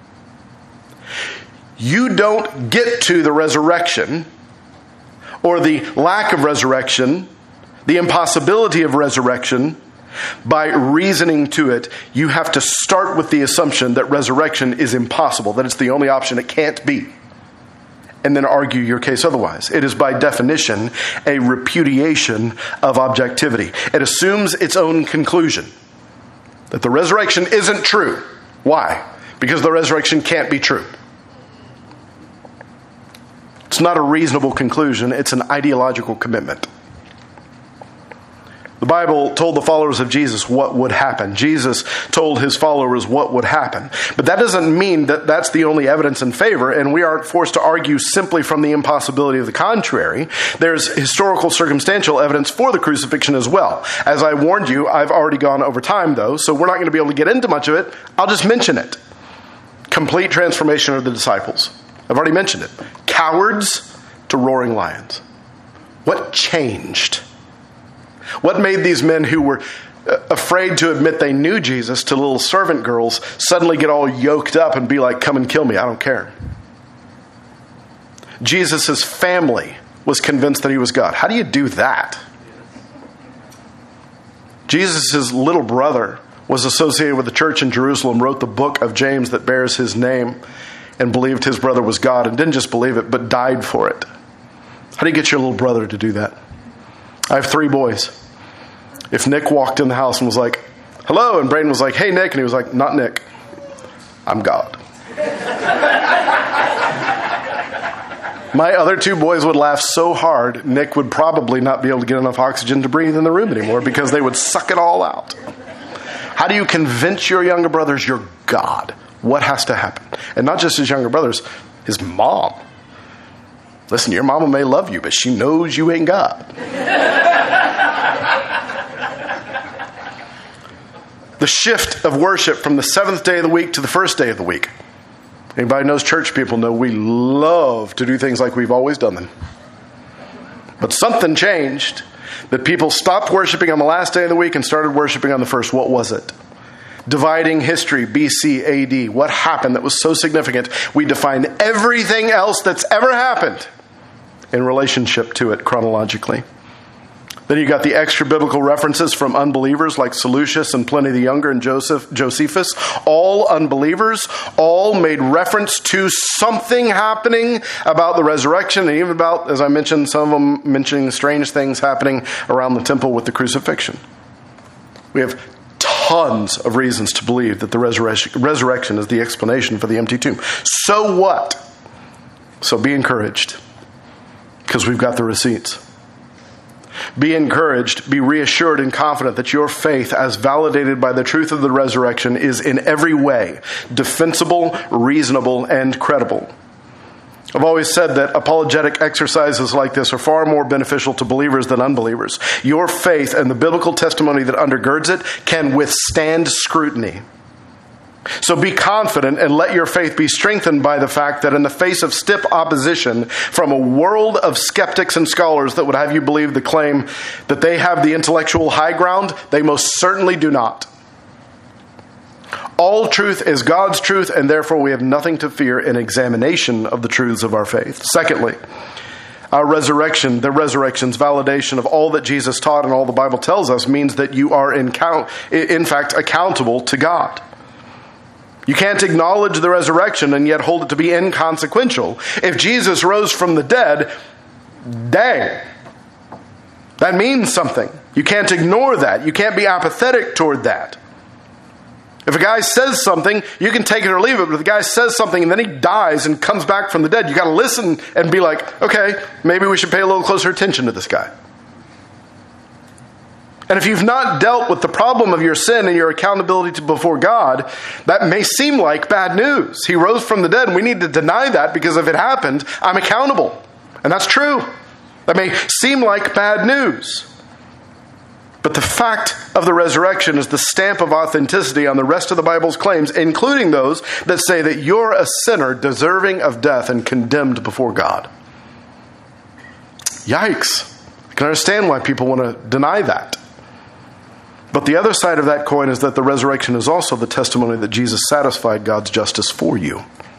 You don't get to the resurrection or the lack of resurrection, the impossibility of resurrection, by reasoning to it. You have to start with the assumption that resurrection is impossible, that it's the only option, it can't be, and then argue your case otherwise. It is by definition a repudiation of objectivity. It assumes its own conclusion, that the resurrection isn't true. Why? Because the resurrection can't be true. It's not a reasonable conclusion, it's an ideological commitment. The Bible told the followers of Jesus what would happen. Jesus told his followers what would happen. But that doesn't mean that that's the only evidence in favor, and we aren't forced to argue simply from the impossibility of the contrary. There's historical circumstantial evidence for the crucifixion as well. As I warned you, I've already gone over time, though, so we're not going to be able to get into much of it. I'll just mention it. Complete transformation of the disciples. I've already mentioned it. Cowards to roaring lions. What changed? What made these men who were afraid to admit they knew Jesus to little servant girls suddenly get all yoked up and be like, come and kill me, I don't care? Jesus' family was convinced that he was God. How do you do that? Jesus' little brother was associated with the church in Jerusalem, wrote the book of James that bears his name, and believed his brother was God, and didn't just believe it, but died for it. How do you get your little brother to do that? I have 3 boys. If Nick walked in the house and was like, hello, and Braden was like, hey, Nick, and he was like, not Nick, I'm God. My other 2 boys would laugh so hard, Nick would probably not be able to get enough oxygen to breathe in the room anymore because they would suck it all out. How do you convince your younger brothers you're God? What has to happen? And not just his younger brothers, his mom. Listen, your mama may love you, but she knows you ain't God. The shift of worship from the 7th day of the week to the first day of the week. Anybody who knows church people know we love to do things like we've always done them. But something changed, that people stopped worshiping on the last day of the week and started worshiping on the first. What was it? Dividing history, BC, AD. What happened that was so significant? We define everything else that's ever happened in relationship to it chronologically. Then you got the extra biblical references from unbelievers like Seleucus and Pliny the Younger and Josephus. All unbelievers, all made reference to something happening about the resurrection, and even about, as I mentioned, some of them mentioning strange things happening around the temple with the crucifixion. We have tons of reasons to believe that the resurrection is the explanation for the empty tomb. So what? So be encouraged, because we've got the receipts. Be encouraged, be reassured and confident that your faith, as validated by the truth of the resurrection, is in every way defensible, reasonable, and credible. I've always said that apologetic exercises like this are far more beneficial to believers than unbelievers. Your faith and the biblical testimony that undergirds it can withstand scrutiny. So be confident and let your faith be strengthened by the fact that in the face of stiff opposition from a world of skeptics and scholars that would have you believe the claim that they have the intellectual high ground, they most certainly do not. All truth is God's truth, and therefore we have nothing to fear in examination of the truths of our faith. Secondly, our resurrection, the resurrection's validation of all that Jesus taught and all the Bible tells us means that you are in fact accountable to God. You can't acknowledge the resurrection and yet hold it to be inconsequential. If Jesus rose from the dead, dang, that means something. You can't ignore that. You can't be apathetic toward that. If a guy says something, you can take it or leave it, but if the guy says something and then he dies and comes back from the dead, you got to listen and be like, okay, maybe we should pay a little closer attention to this guy. And if you've not dealt with the problem of your sin and your accountability before God, that may seem like bad news. He rose from the dead, and we need to deny that because if it happened, I'm accountable. And that's true. That may seem like bad news. But the fact of the resurrection is the stamp of authenticity on the rest of the Bible's claims, including those that say that you're a sinner deserving of death and condemned before God. Yikes. I can understand why people want to deny that. But the other side of that coin is that the resurrection is also the testimony that Jesus satisfied God's justice for you.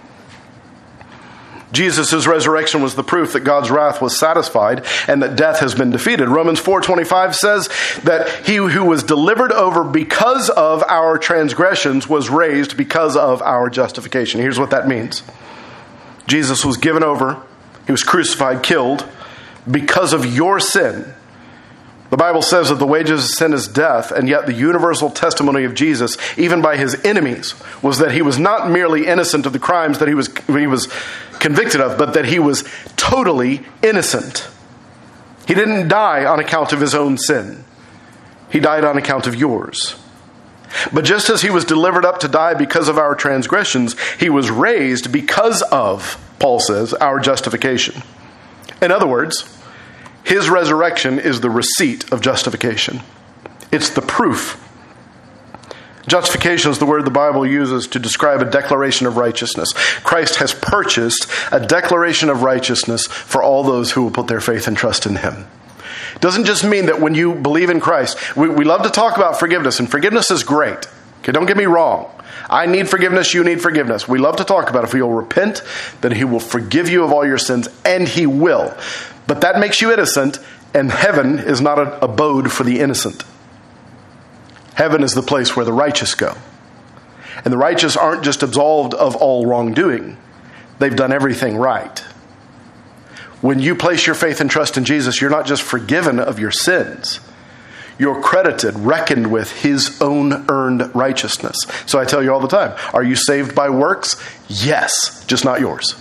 Jesus' resurrection was the proof that God's wrath was satisfied and that death has been defeated. Romans 4:25 says that he who was delivered over because of our transgressions was raised because of our justification. Here's what that means. Jesus was given over. He was crucified, killed because of your sin. The Bible says that the wages of sin is death, and yet the universal testimony of Jesus, even by his enemies, was that he was not merely innocent of the crimes that he was convicted of, but that he was totally innocent. He didn't die on account of his own sin. He died on account of yours. But just as he was delivered up to die because of our transgressions, he was raised because of, Paul says, our justification. In other words, his resurrection is the receipt of justification. It's the proof. Justification is the word the Bible uses to describe a declaration of righteousness. Christ has purchased a declaration of righteousness for all those who will put their faith and trust in him. It doesn't just mean that when you believe in Christ, we love to talk about forgiveness, and forgiveness is great. Okay, don't get me wrong. I need forgiveness, you need forgiveness. We love to talk about it. If you'll repent, then he will forgive you of all your sins, and he will. But that makes you innocent, and heaven is not an abode for the innocent. Heaven is the place where the righteous go. And the righteous aren't just absolved of all wrongdoing. They've done everything right. When you place your faith and trust in Jesus, you're not just forgiven of your sins. You're credited, reckoned with his own earned righteousness. So I tell you all the time, are you saved by works? Yes, just not yours.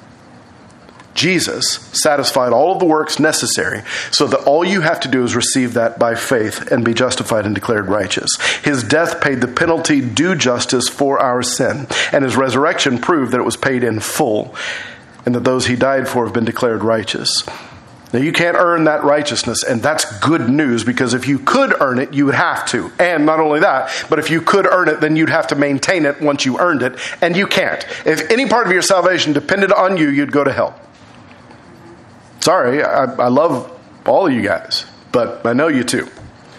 Jesus satisfied all of the works necessary so that all you have to do is receive that by faith and be justified and declared righteous. His death paid the penalty due justice for our sin, and his resurrection proved that it was paid in full and that those he died for have been declared righteous. Now, you can't earn that righteousness, and that's good news, because if you could earn it, you would have to. And not only that, but if you could earn it, then you'd have to maintain it once you earned it, and you can't. If any part of your salvation depended on you, you'd go to hell. Sorry, I love all of you guys, but I know you too.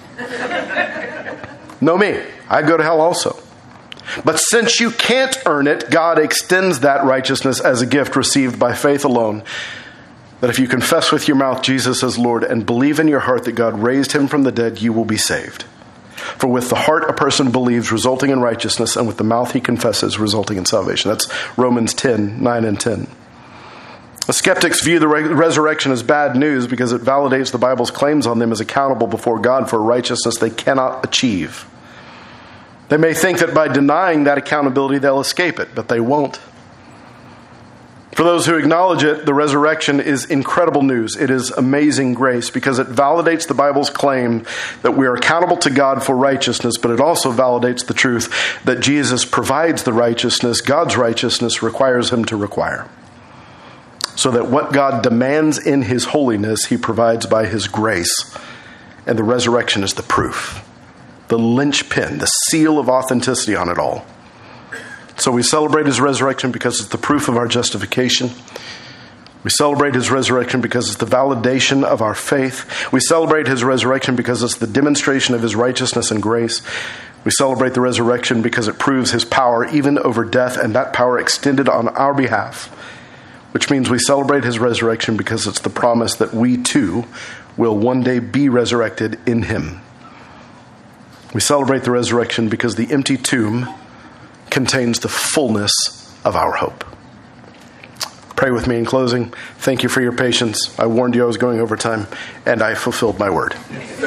Know me. I'd go to hell also. But since you can't earn it, God extends that righteousness as a gift received by faith alone. That if you confess with your mouth Jesus as Lord and believe in your heart that God raised him from the dead, you will be saved. For with the heart a person believes, resulting in righteousness, and with the mouth he confesses, resulting in salvation. That's Romans 10:9 and 10. The skeptics view the resurrection as bad news because it validates the Bible's claims on them as accountable before God for a righteousness they cannot achieve. They may think that by denying that accountability they'll escape it, but they won't. For those who acknowledge it, the resurrection is incredible news. It is amazing grace because it validates the Bible's claim that we are accountable to God for righteousness, but it also validates the truth that Jesus provides the righteousness God's righteousness requires him to require. so that what God demands in his holiness, he provides by his grace. And the resurrection is the proof, the linchpin, the seal of authenticity on it all. So we celebrate his resurrection because it's the proof of our justification. We celebrate his resurrection because it's the validation of our faith. We celebrate his resurrection because it's the demonstration of his righteousness and grace. We celebrate the resurrection because it proves his power even over death, and that power extended on our behalf, which means we celebrate his resurrection because it's the promise that we too will one day be resurrected in him. We celebrate the resurrection because the empty tomb contains the fullness of our hope. Pray with me in closing. Thank you for your patience. I warned you I was going over time, and I fulfilled my word.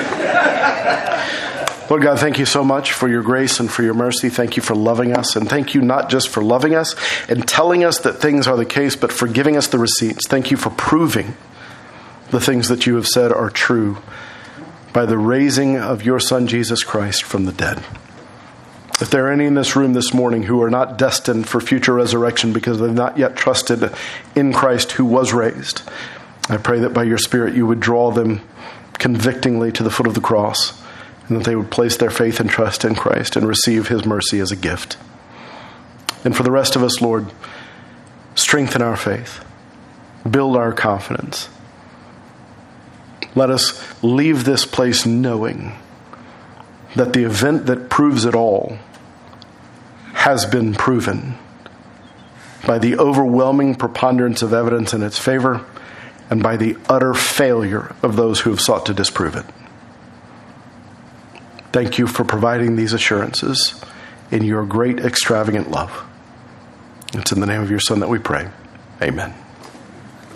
Lord God, thank you so much for your grace and for your mercy. Thank you for loving us, and thank you not just for loving us and telling us that things are the case, but for giving us the receipts. Thank you for proving the things that you have said are true by the raising of your Son, Jesus Christ, from the dead. If there are any in this room this morning who are not destined for future resurrection because they've not yet trusted in Christ who was raised, I pray that by your Spirit you would draw them convictingly to the foot of the cross, and that they would place their faith and trust in Christ and receive his mercy as a gift. And for the rest of us, Lord, strengthen our faith, build our confidence. Let us leave this place knowing that the event that proves it all has been proven by the overwhelming preponderance of evidence in its favor and by the utter failure of those who have sought to disprove it. Thank you for providing these assurances in your great extravagant love. It's in the name of your Son that we pray. Amen.